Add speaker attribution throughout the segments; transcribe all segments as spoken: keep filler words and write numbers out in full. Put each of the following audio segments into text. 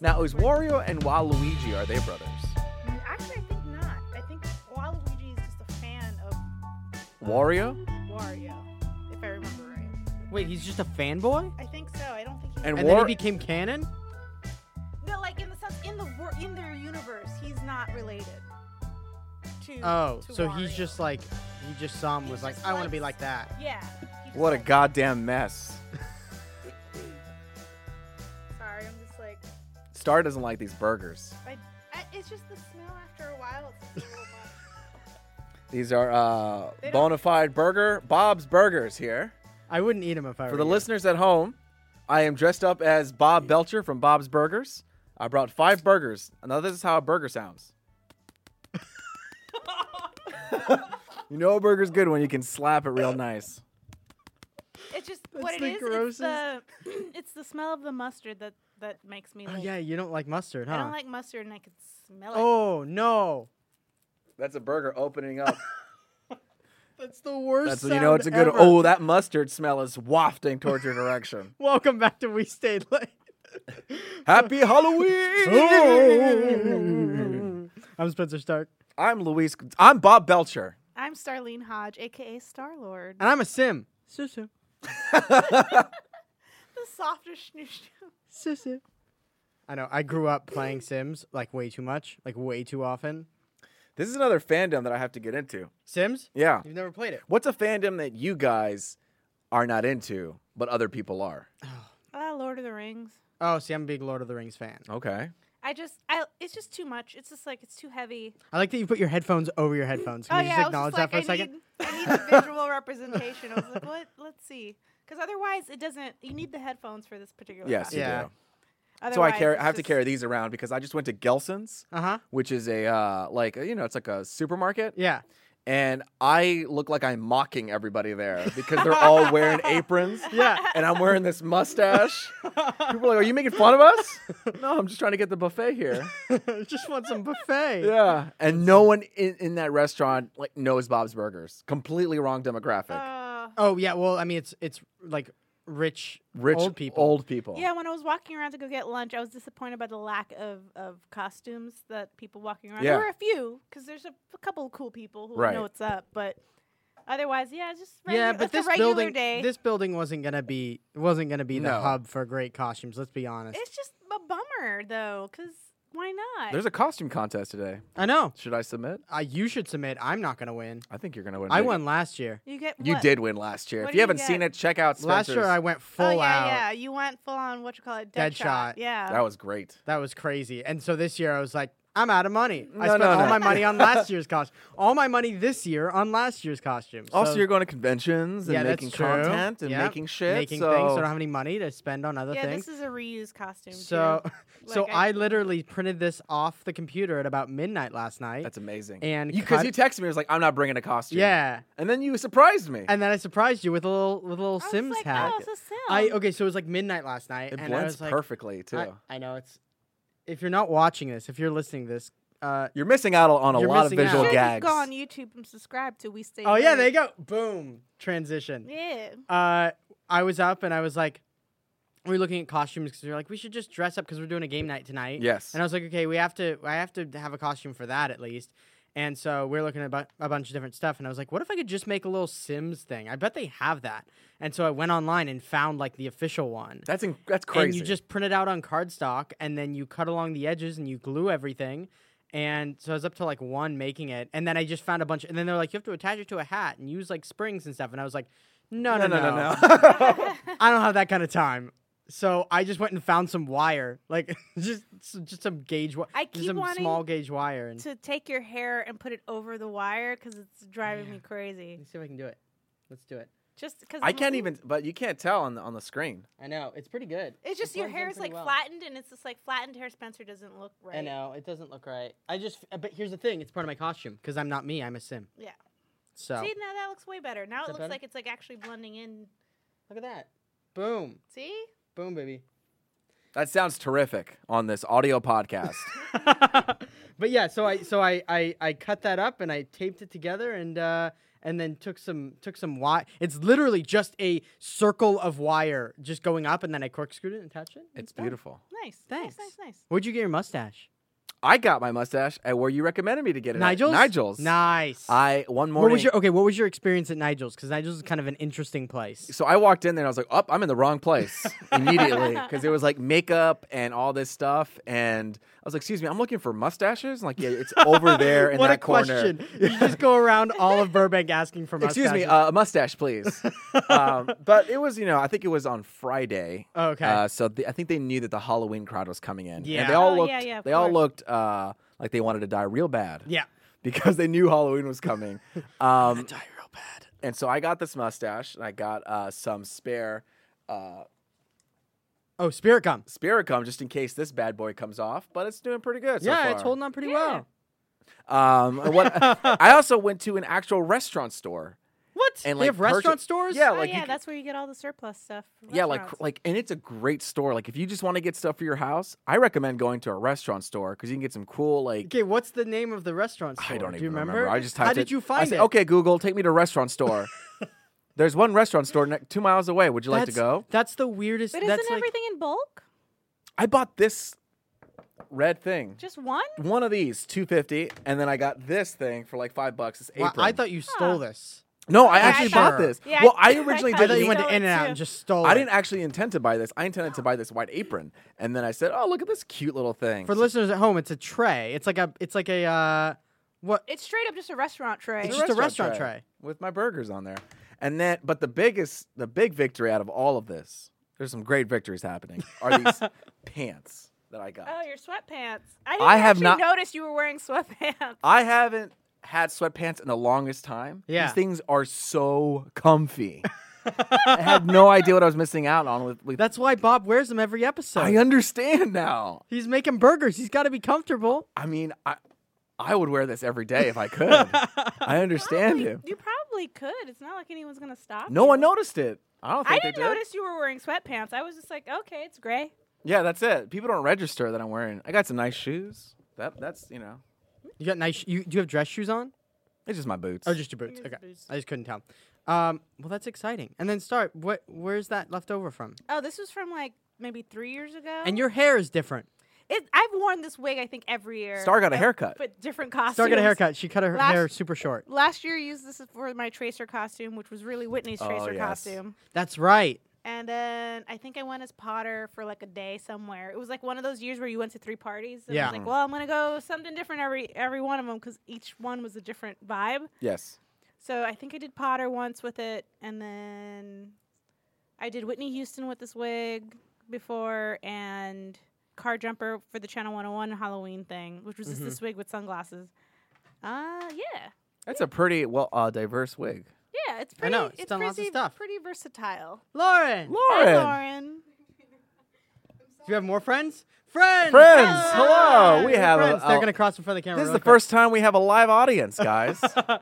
Speaker 1: Now, is Wario and Waluigi, are they brothers?
Speaker 2: Actually, I think not. I think Waluigi is just a fan of
Speaker 1: Wario?
Speaker 2: Wario, if I remember right.
Speaker 3: Wait, he's just a fanboy?
Speaker 2: I think so. I don't think he.
Speaker 1: And
Speaker 3: And
Speaker 1: War-
Speaker 3: then he became canon?
Speaker 2: No, like in the sense in the wor- in their universe, he's not related to.
Speaker 3: Oh,
Speaker 2: to
Speaker 3: so
Speaker 2: Wario.
Speaker 3: he's just like, he just saw him,
Speaker 2: He
Speaker 3: was like,
Speaker 2: just
Speaker 3: I want to
Speaker 2: likes-
Speaker 3: be like that.
Speaker 2: Yeah. he just
Speaker 1: What a
Speaker 2: likes-
Speaker 1: goddamn mess.
Speaker 2: Sorry, I'm just like.
Speaker 1: Star doesn't like these burgers.
Speaker 2: I, I, it's just the smell after a while. It's just a little much.
Speaker 1: These are uh,
Speaker 2: They don't-
Speaker 1: bona fide burger, Bob's Burgers here.
Speaker 3: I wouldn't eat him if I were
Speaker 1: For the
Speaker 3: you.
Speaker 1: listeners at home, I am dressed up as Bob Belcher from Bob's Burgers. I brought five burgers. Now this is how a burger sounds. You know a burger's good when you can slap it real nice.
Speaker 2: It's just
Speaker 3: That's
Speaker 2: what it
Speaker 3: the
Speaker 2: is. It's
Speaker 3: grossest.
Speaker 2: the, it's the smell of the mustard that, that makes me.
Speaker 3: Oh,
Speaker 2: Like,
Speaker 3: yeah, you don't like mustard, huh?
Speaker 2: I don't like mustard, and I can smell it.
Speaker 3: Oh, no.
Speaker 1: That's a burger opening up.
Speaker 3: That's the worst
Speaker 1: That's when you know it's a good.
Speaker 3: ever.
Speaker 1: Oh, that mustard smell is wafting towards your direction.
Speaker 3: Welcome back to We Stayed Late.
Speaker 1: Happy Halloween!
Speaker 3: I'm Spencer Stark.
Speaker 1: I'm Luis. I'm Bob Belcher.
Speaker 2: I'm Starlene Hodge, aka Star Lord.
Speaker 3: And I'm a sim. Susu.
Speaker 2: The softest snoosh.
Speaker 3: Susu. I know. I grew up playing Sims like way too much, like way too often.
Speaker 1: This is another fandom that I have to get into.
Speaker 3: Sims?
Speaker 1: Yeah.
Speaker 3: You've never played it.
Speaker 1: What's a fandom that you guys are not into, but other people are?
Speaker 2: Ah, Lord of the Rings.
Speaker 3: Oh, see, I'm a big Lord of the Rings fan.
Speaker 1: Okay.
Speaker 2: I just, I, it's just too much. It's just like it's too heavy.
Speaker 3: I like that you put your headphones over your headphones. Can
Speaker 2: oh
Speaker 3: you
Speaker 2: yeah,
Speaker 3: just
Speaker 2: I was
Speaker 3: acknowledge
Speaker 2: just
Speaker 3: that
Speaker 2: like,
Speaker 3: for a
Speaker 2: I
Speaker 3: second?
Speaker 2: Need, I need the visual representation. I was like, what? Let's see, because otherwise it doesn't. You need the headphones for this particular.
Speaker 1: Yes,
Speaker 2: costume.
Speaker 1: you
Speaker 3: Yeah.
Speaker 1: do. So I
Speaker 2: Otherwise,
Speaker 1: carry.
Speaker 2: it's
Speaker 1: I have to
Speaker 2: just-
Speaker 1: carry these around because I just went to Gelson's,
Speaker 3: Uh-huh.
Speaker 1: which is a uh, like you know, it's like a supermarket,
Speaker 3: Yeah.
Speaker 1: and I look like I'm mocking everybody there because they're all wearing aprons.
Speaker 3: Yeah.
Speaker 1: And I'm wearing this mustache. People are like, "Are you making fun of us?" No, I'm just trying to get the buffet here.
Speaker 3: Just want some buffet.
Speaker 1: Yeah, and no one in, in that restaurant like knows Bob's Burgers. Completely wrong demographic.
Speaker 2: Uh,
Speaker 3: Oh, yeah. Well, I mean, it's it's like rich,
Speaker 1: Rich
Speaker 3: old people.
Speaker 1: Old people.
Speaker 2: yeah, when I was walking around to go get lunch, I was disappointed by the lack of, of costumes that people walking around.
Speaker 1: Yeah.
Speaker 2: There were a few, because there's a, a couple of cool people who
Speaker 1: Right.
Speaker 2: know what's up, but otherwise, yeah, it's just
Speaker 3: Yeah,
Speaker 2: regu-
Speaker 3: but
Speaker 2: it's
Speaker 3: this
Speaker 2: a regular
Speaker 3: building,
Speaker 2: day.
Speaker 3: this building wasn't gonna be wasn't gonna be the
Speaker 1: No.
Speaker 3: hub for great costumes. Let's be honest.
Speaker 2: It's just a bummer, though, because why not?
Speaker 1: There's a costume contest today.
Speaker 3: I know.
Speaker 1: Should I submit?
Speaker 3: Uh, you should submit. I'm not gonna win.
Speaker 1: I think you're gonna win.
Speaker 3: I
Speaker 1: big.
Speaker 3: won last year.
Speaker 2: you get
Speaker 1: You
Speaker 2: what?
Speaker 1: did win last year.
Speaker 2: What
Speaker 1: If
Speaker 2: did
Speaker 1: you
Speaker 2: you
Speaker 1: haven't
Speaker 2: get?
Speaker 1: seen it, check out
Speaker 3: Last
Speaker 1: Spencer's.
Speaker 3: year I went full
Speaker 2: Oh yeah,
Speaker 3: out.
Speaker 2: yeah. You went full on what you call it,
Speaker 3: Dead
Speaker 2: dead,
Speaker 3: shot.
Speaker 2: Yeah.
Speaker 1: That was great.
Speaker 3: That was crazy. And so this year I was like, I'm out of money. I
Speaker 1: No,
Speaker 3: spent
Speaker 1: no,
Speaker 3: all
Speaker 1: no.
Speaker 3: my money on last year's costume. All my money this year on last year's costume.
Speaker 1: Also,
Speaker 3: So-
Speaker 1: you're going to conventions and
Speaker 3: yeah,
Speaker 1: making
Speaker 3: that's true.
Speaker 1: content and
Speaker 3: Yep.
Speaker 1: making shit.
Speaker 3: making
Speaker 1: so
Speaker 3: things. So I don't have any money to spend on other
Speaker 2: yeah,
Speaker 3: things.
Speaker 2: this is a reused costume.
Speaker 3: So,
Speaker 2: too.
Speaker 3: so
Speaker 2: Like,
Speaker 3: I,
Speaker 2: I-
Speaker 3: literally printed this off the computer at about midnight last night.
Speaker 1: that's amazing.
Speaker 3: And
Speaker 1: because
Speaker 3: cut-
Speaker 1: you, texted me, it was like, I'm not bringing a costume.
Speaker 3: yeah,
Speaker 1: And then you surprised me.
Speaker 3: and then I surprised you with a little with a little
Speaker 2: I was
Speaker 3: Sims
Speaker 2: like,
Speaker 3: hat.
Speaker 2: Oh, it's a sim.
Speaker 3: I okay, so it was like midnight last night,
Speaker 1: it
Speaker 3: and I
Speaker 1: blends
Speaker 3: was like,
Speaker 1: perfectly too.
Speaker 3: I, I know it's. If you're not watching this, if you're listening to this, uh,
Speaker 1: You're missing out on a
Speaker 3: You're
Speaker 1: lot of
Speaker 3: missing out.
Speaker 1: visual
Speaker 2: Should
Speaker 1: gags.
Speaker 2: go on YouTube and subscribe to We Stay.
Speaker 3: oh yeah,
Speaker 2: Late.
Speaker 3: there you go. Boom, transition.
Speaker 2: Yeah.
Speaker 3: Uh, I was up and I was like, we were looking at costumes because we were like, we should just dress up because we're doing a game night tonight.
Speaker 1: Yes.
Speaker 3: And I was like, okay, we have to, I have to have a costume for that at least. And so we are looking at a, bu- a bunch of different stuff, and I was like, what if I could just make a little Sims thing? I bet they have that. And so I went online and found like the official one.
Speaker 1: That's in, that's crazy.
Speaker 3: And you just print it out on cardstock, and then you cut along the edges and you glue everything. And so I was up to like one making it, and then I just found a bunch. And then they're like, you have to attach it to a hat and use like springs and stuff. And I was like, no, no, no,
Speaker 1: no, no, no.
Speaker 3: I don't have that kind of time. So I just went and found some wire, like just just some gauge, wi-
Speaker 2: I
Speaker 3: just
Speaker 2: keep
Speaker 3: some
Speaker 2: wanting
Speaker 3: small gauge wire. And
Speaker 2: To take your hair and put it over the wire because it's driving
Speaker 3: Yeah.
Speaker 2: me crazy.
Speaker 3: let's see if I can do it. Let's do it.
Speaker 2: Just because
Speaker 1: I can't even, but you can't tell on the, on the screen.
Speaker 3: I know it's pretty good.
Speaker 2: It's just
Speaker 3: It
Speaker 2: your
Speaker 3: blends in
Speaker 2: hair is
Speaker 3: pretty
Speaker 2: like
Speaker 3: well.
Speaker 2: flattened, and it's just like flattened hair. Spencer doesn't look right.
Speaker 3: I know it doesn't look right. I just, but here's the thing: it's part of my costume because I'm not me. I'm a sim.
Speaker 2: Yeah.
Speaker 3: So
Speaker 2: See, now that looks way better. Now
Speaker 3: Is
Speaker 2: it
Speaker 3: that
Speaker 2: looks
Speaker 3: better?
Speaker 2: like it's like actually blending in.
Speaker 3: look at that. Boom,
Speaker 2: See?
Speaker 3: boom, baby.
Speaker 1: That sounds terrific on this audio podcast.
Speaker 3: But yeah, so I so I, I I cut that up and I taped it together and uh and then took some took some wire. It's literally just a circle of wire just going up, and then I corkscrewed it and attached it.
Speaker 1: It's
Speaker 3: done.
Speaker 1: beautiful.
Speaker 2: Nice.
Speaker 3: Thanks.
Speaker 2: Nice, nice, nice.
Speaker 3: Where'd you get your mustache?
Speaker 1: I got my mustache at where you recommended me to get it. at.
Speaker 3: Nigel's.
Speaker 1: Nigel's.
Speaker 3: Nice.
Speaker 1: I one
Speaker 3: what
Speaker 1: morning.
Speaker 3: was your okay? What was your experience at Nigel's? Because Nigel's is kind of an interesting place.
Speaker 1: So I walked in there and I was like, "Oh, I'm in the wrong place." Immediately, because there was like makeup and all this stuff, and I was like, "Excuse me, I'm looking for mustaches." I'm like, "Yeah, it's over there in
Speaker 3: what
Speaker 1: that
Speaker 3: a
Speaker 1: corner."
Speaker 3: question! You just go around all of Burbank asking for mustaches.
Speaker 1: Excuse me, uh, a mustache, please. um, but it was, you know, I think it was on Friday.
Speaker 3: Okay.
Speaker 1: Uh, so the, I think they knew that the Halloween crowd was coming in.
Speaker 3: Yeah.
Speaker 1: And they all
Speaker 2: Oh,
Speaker 1: looked.
Speaker 2: yeah, yeah, of
Speaker 1: they all
Speaker 2: course.
Speaker 1: looked uh, like they wanted to die real bad.
Speaker 3: Yeah.
Speaker 1: Because they knew Halloween was coming. Um,
Speaker 3: Die real bad.
Speaker 1: and so I got this mustache, and I got uh, some spare. Uh,
Speaker 3: Oh, Spirit Gum.
Speaker 1: Spirit Gum just in case this bad boy comes off, but it's doing pretty good so
Speaker 3: yeah,
Speaker 1: far.
Speaker 3: it's holding on pretty
Speaker 2: Yeah.
Speaker 1: well. Um, and what I also went to an actual restaurant store.
Speaker 3: What?
Speaker 1: And,
Speaker 3: they
Speaker 1: like,
Speaker 3: have restaurant
Speaker 1: purchase-
Speaker 3: stores?
Speaker 1: Yeah,
Speaker 2: Oh,
Speaker 1: like
Speaker 2: yeah,
Speaker 1: you,
Speaker 2: that's where you get all the surplus stuff. from
Speaker 1: yeah, like
Speaker 2: restaurants.
Speaker 1: like, and it's a great store. Like if you just want to get stuff for your house, I recommend going to a restaurant store because you can get some cool like.
Speaker 3: Okay, what's the name of the restaurant store?
Speaker 1: I don't
Speaker 3: Do
Speaker 1: even
Speaker 3: you remember?
Speaker 1: I just typed
Speaker 3: How did
Speaker 1: it-
Speaker 3: you
Speaker 1: I
Speaker 3: find
Speaker 1: said,
Speaker 3: it?
Speaker 1: Okay, Google, take me to a restaurant store. There's one restaurant store ne- two miles away. Would you like to
Speaker 3: That's-
Speaker 1: go?
Speaker 3: That's the weirdest.
Speaker 2: But
Speaker 3: that's
Speaker 2: isn't
Speaker 3: like,
Speaker 2: everything in bulk?
Speaker 1: I bought this red thing.
Speaker 2: Just one?
Speaker 1: One of these, two fifty, and then I got this thing for like five bucks. This
Speaker 3: Wow,
Speaker 1: apron.
Speaker 3: I thought you stole
Speaker 2: Huh.
Speaker 3: this.
Speaker 1: No, I
Speaker 2: Yeah,
Speaker 1: actually
Speaker 2: I
Speaker 1: bought
Speaker 3: thought-
Speaker 1: this.
Speaker 2: Yeah,
Speaker 1: well,
Speaker 2: I-
Speaker 1: I originally
Speaker 2: I
Speaker 3: I
Speaker 1: didn't.
Speaker 3: thought you
Speaker 2: You
Speaker 3: went
Speaker 2: stole
Speaker 3: to
Speaker 2: it
Speaker 3: In and Out
Speaker 2: too.
Speaker 3: and just stole
Speaker 1: I
Speaker 3: it.
Speaker 1: didn't actually intend to buy this. I intended to buy this white apron, and then I said, "Oh, look at this cute little thing."
Speaker 3: For the listeners at home, it's a tray. It's like a. It's like a. Uh, what?
Speaker 2: It's straight up just a restaurant tray.
Speaker 3: It's just a restaurant tray.
Speaker 1: with my burgers on there. And then, but the biggest, the big victory out of all of this, there's some great victories happening. Are these pants that I got?
Speaker 2: Oh, your sweatpants. I didn't
Speaker 1: I have
Speaker 2: actually
Speaker 1: not-
Speaker 2: notice you were wearing sweatpants.
Speaker 1: I haven't had sweatpants in the longest time.
Speaker 3: Yeah.
Speaker 1: These things are so comfy. I had no idea what I was missing out on with. with
Speaker 3: That's why Bob wears them every episode.
Speaker 1: I understand now.
Speaker 3: He's making burgers. He's got to be comfortable.
Speaker 1: I mean, I I would wear this every day if I could. I understand
Speaker 2: Probably-
Speaker 1: you.
Speaker 2: You probably could. It's not like anyone's gonna stop.
Speaker 1: No
Speaker 2: you.
Speaker 1: one noticed it. I don't
Speaker 2: I
Speaker 1: think
Speaker 2: didn't
Speaker 1: they did.
Speaker 2: notice you were wearing sweatpants. I was just like, okay, it's gray.
Speaker 1: Yeah, that's it. People don't register that I'm wearing. I got some nice shoes. That that's you know,
Speaker 3: You got nice. You do you have dress shoes on?
Speaker 1: it's just my boots.
Speaker 3: Oh, just your boots.
Speaker 2: Just
Speaker 3: Okay,
Speaker 2: boots.
Speaker 3: I just couldn't tell. Um, well, that's exciting. And then start. What? Where's that left over from?
Speaker 2: Oh, this was from like maybe three years ago.
Speaker 3: And your hair is different.
Speaker 2: it, I've worn this wig I think every year.
Speaker 1: Star got a
Speaker 2: uh,
Speaker 1: haircut.
Speaker 2: But different costumes.
Speaker 3: Star got a haircut. She cut her
Speaker 2: Last-
Speaker 3: hair super short.
Speaker 2: Last year I used this for my Tracer costume, which was really Whitney's
Speaker 1: Oh,
Speaker 2: Tracer
Speaker 1: yes.
Speaker 2: costume.
Speaker 3: That's right.
Speaker 2: And then I think I went as Potter for like a day somewhere. It was like one of those years where you went to three parties. And
Speaker 3: Yeah.
Speaker 2: I was like, well, I'm gonna go something different every every one of them because each one was a different vibe.
Speaker 1: Yes.
Speaker 2: So I think I did Potter once with it, and then I did Whitney Houston with this wig before, and Car Jumper for the Channel one oh one Halloween thing, which was
Speaker 3: Mm-hmm.
Speaker 2: just this wig with sunglasses. Uh, yeah.
Speaker 1: That's a pretty well uh, diverse wig.
Speaker 2: Yeah, it's
Speaker 3: I
Speaker 2: pretty.
Speaker 3: know, it's
Speaker 2: It's
Speaker 3: done lots of
Speaker 2: pretty,
Speaker 3: stuff.
Speaker 2: pretty versatile.
Speaker 3: Lauren.
Speaker 1: Lauren.
Speaker 2: Hi, Lauren.
Speaker 3: Do you have more friends? Friends.
Speaker 1: Friends,
Speaker 3: Hi.
Speaker 1: hello. We have a-
Speaker 3: friends. They're
Speaker 1: a-
Speaker 3: gonna cross in front of the camera.
Speaker 1: This is
Speaker 3: real
Speaker 1: the
Speaker 3: quick.
Speaker 1: first time we have a live audience, guys.